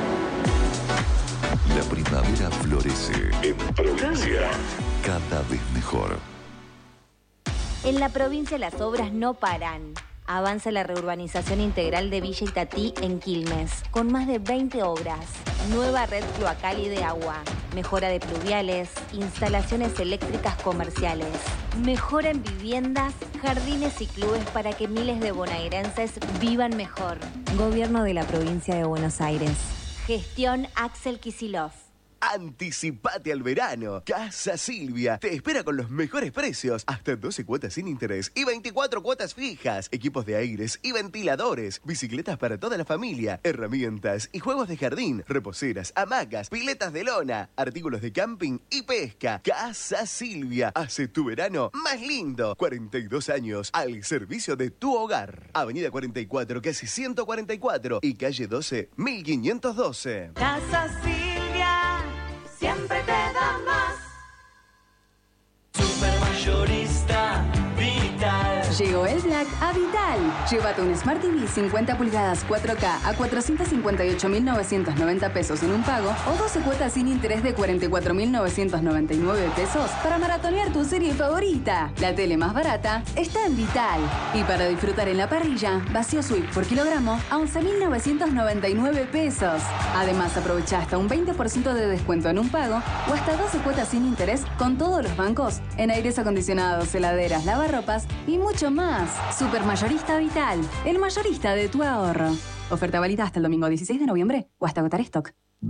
La primavera florece en provincia, cada vez mejor. En la provincia las obras no paran. Avanza la reurbanización integral de Villa Itatí en Quilmes, con más de 20 obras. Nueva red cloacal y de agua, mejora de pluviales, instalaciones eléctricas comerciales, mejora en viviendas, jardines y clubes para que miles de bonaerenses vivan mejor. Gobierno de la provincia de Buenos Aires. Gestión Axel Kicillof. Anticipate al verano. Casa Silvia te espera con los mejores precios. Hasta 12 cuotas sin interés y 24 cuotas fijas. Equipos de aires y ventiladores. Bicicletas para toda la familia. Herramientas y juegos de jardín. Reposeras, hamacas, piletas de lona. Artículos de camping y pesca. Casa Silvia. Hace tu verano más lindo. 42 años al servicio de tu hogar. Avenida 44, casi 144. Y calle 12, 1512. Casa Silvia, siempre te da más. Supermayorista Vital. Llegó el Black a Vital. Llévate un Smart TV 50 pulgadas 4K a 458.990 pesos en un pago o 12 cuotas sin interés de 44.999 pesos para maratonear tu serie favorita. La tele más barata está en Vital. Y para disfrutar en la parrilla, vacío Sweep por kilogramo a 11.999 pesos. Además, aprovecha hasta un 20% de descuento en un pago o hasta 12 cuotas sin interés con todos los bancos en aires acondicionados, heladeras, lavarropas y mucho más. Supermayorista Vital, el mayorista de tu ahorro. Oferta válida hasta el domingo 16 de noviembre o hasta agotar stock.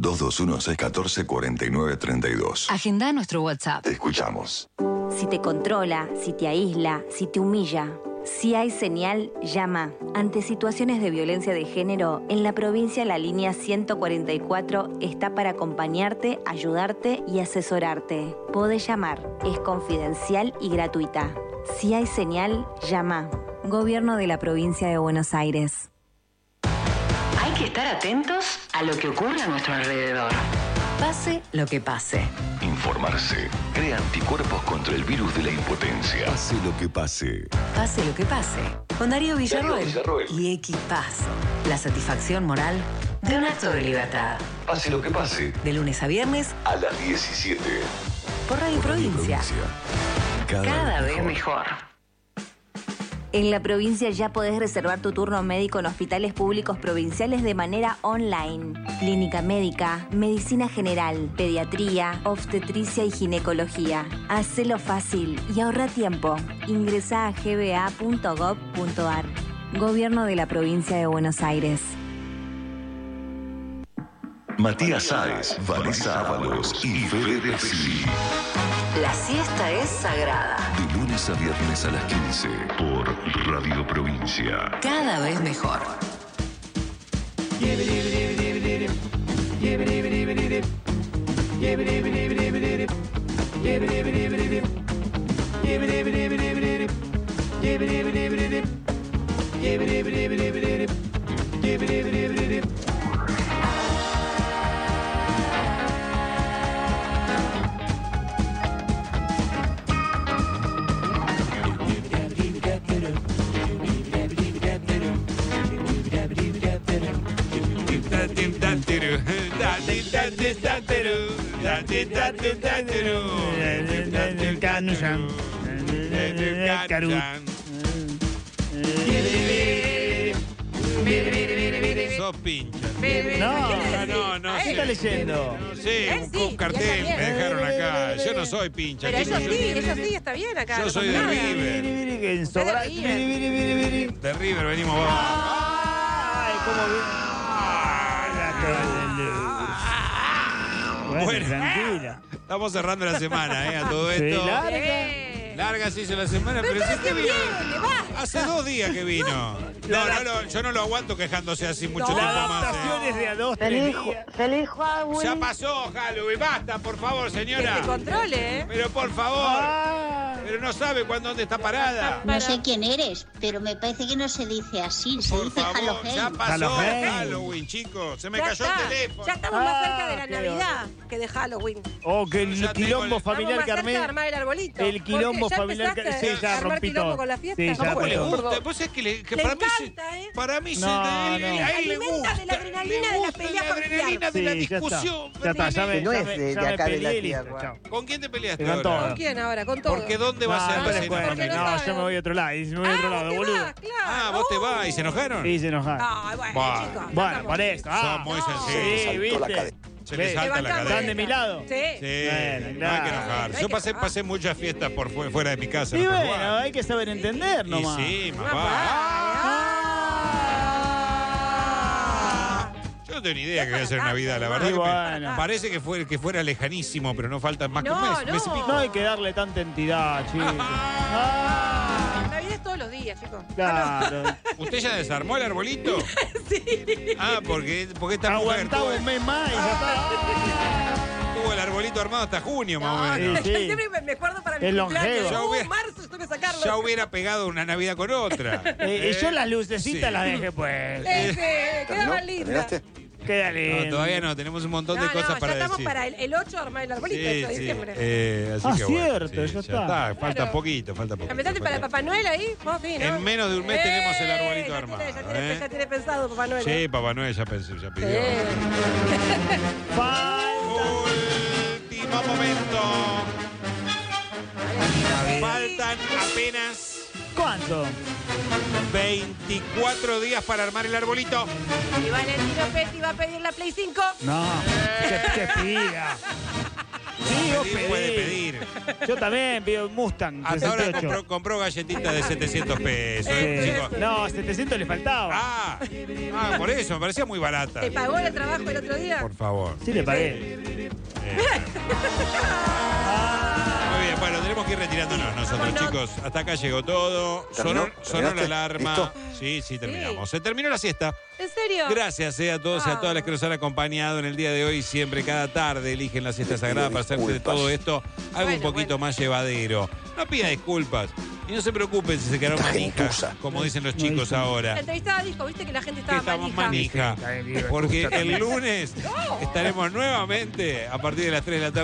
221-614-4932. Agenda nuestro WhatsApp. Te escuchamos. Si te controla, si te aísla, si te humilla, si hay señal, llama. Ante situaciones de violencia de género, en la provincia la línea 144 está para acompañarte, ayudarte y asesorarte. Podés llamar, es confidencial y gratuita. Si hay señal, llama. Gobierno de la provincia de Buenos Aires. Hay que estar atentos a lo que ocurre a nuestro alrededor. Pase lo que pase. Informarse. Crea anticuerpos contra el virus de la impotencia. Pase lo que pase. Pase lo que pase. Con Darío Villarroel y Equipazo. La satisfacción moral de un acto de libertad. Pase lo que pase. De lunes a viernes A las 17. por Radio Provincia. Cada vez mejor. En la provincia ya podés reservar tu turno médico en hospitales públicos provinciales de manera online. Clínica médica, medicina general, pediatría, obstetricia y ginecología. Hacelo fácil y ahorra tiempo. Ingresá a gba.gov.ar. Gobierno de la provincia de Buenos Aires. Matías Sáez, Vanessa Ábalos y Fede Dexi. La siesta es sagrada. De lunes a viernes a las 15 por Radio Provincia. Cada vez mejor. Sos pincha. No. ¿Qué está leyendo? No sé, un cartel me dejaron acá. Yo no soy pincha. Pero chicos, ellos sí, está bien acá. Yo no soy pasa de nada. River. De River venimos vamos. Ay, cómo bien. Bueno, tranquila. Estamos cerrando la semana, a todo Sí, esto. larga. Se hizo la semana, pero siempre vino. Hace 2 días que vino. No, yo no lo aguanto quejándose así mucho tiempo más. Adaptaciones de a 2, 3 días. Feliz Halloween. Ya pasó Halloween, basta, por favor, señora. Que se controle, ¿eh? Pero por favor. Pero no sabe dónde está parada. No sé quién eres, pero me parece que no se dice así, se dice Halloween. Ya pasó Halloween, chicos. Se me cayó el teléfono. Ya estamos más cerca de la Navidad que de Halloween. Oh, que el quilombo familiar Estamos más cerca Carmen. de armar el arbolito. El quilombo ¿Ya familiar empezaste sí, ya a armar rompí quilombo todo. con la fiesta? Sí, ya ¿Cómo le todo. gusta? Vos sabés que Le para mí encanta, ¿eh? Para mí No, a él le Alimenta gusta. de la adrenalina de la pelea la adrenalina de la Sí, ya está. discusión. Ya está, ya me, No ya es me- de ya me acá de la peleé y listo, tierra. chao. ¿Con quién te peleaste Con ahora? todo. ¿Con quién ahora? ¿Con todo? Porque ¿dónde vas a No, no ir? les cuento. Porque no No, saben. yo me voy a otro lado. Y me voy a otro lado, ¿vos te boludo. vas? Claro. Ah, vos te vas y se enojaron. Sí, se enojaron. Ay, bueno, Bah. chicos. Bueno, por eso. Son muy sencillos. Sí, ¿viste? Se les salta la Levantame. cadena. ¿Están de mi lado? Sí. Sí, Bueno, no hay que claro. enojar. No hay Yo que pasé muchas fiestas por fuera de mi casa. Y no bueno, jugar. hay que saber entender Y nomás. sí, Papá. mamá. Yo no tengo ni idea que voy a hacer Navidad, la verdad. Y Que bueno. parece que fuera lejanísimo, pero no falta más que un No, mes. Mes y pico. No hay que darle tanta entidad, chicos. Navidad es todos los días, chicos. Claro. ¿Usted ya desarmó el arbolito? Sí. Ah, porque esta mujer Aguantaba un mes más y ya tuvo el arbolito armado hasta junio, más o menos. Sí, sí. Siempre me acuerdo para mi Es cumpleaños. longeva. Marzo, tengo que sacarlo. Ya hubiera pegado una Navidad con otra. Y yo las lucecitas Sí. las dejé, pues. Queda más linda. Queda lindo. No, todavía no, tenemos un montón de cosas para ya estamos decir. para el 8 armar el arbolito, Sí, 8 de sí. diciembre. Así Ah, que bueno, cierto, sí, ya está. Falta Claro. poquito. ¿Empezaste para Papá Noel ahí? Vos sí, ¿no? En menos de un mes tenemos el arbolito ya armado. Ya tiene pensado Papá Noel. Sí, Papá Noel ya pidió. Último momento. Faltan apenas ¿Cuánto? 24 días para armar el arbolito. Y Valentino Petti va a pedir la Play 5. No, que pida. Sí, vos Puede pedí. pedir. Yo también pido un Mustang. Hasta ahora 68. compró galletitas de 700 pesos. Sí. chicos. No, 700 le faltaba. Por eso, me parecía muy barata. ¿Te pagó el trabajo el otro día? Por favor. Sí, le pagué. Muy bien, bueno, tenemos que ir retirando. retirándonos nosotros, chicos. Hasta acá llegó todo. Sonó la alarma. Sí, terminamos. Se terminó la siesta. ¿En serio? Gracias a todos y a todas las que nos han acompañado en el día de hoy. Siempre, cada tarde, eligen la siesta sagrada para hacerse de todo esto algo un poquito más llevadero. No pida disculpas. Y no se preocupen si se quedaron manija, como dicen los chicos ahora. La entrevistada dijo, viste que la gente estaba manija. Porque el lunes estaremos nuevamente a partir de las 3 de la tarde.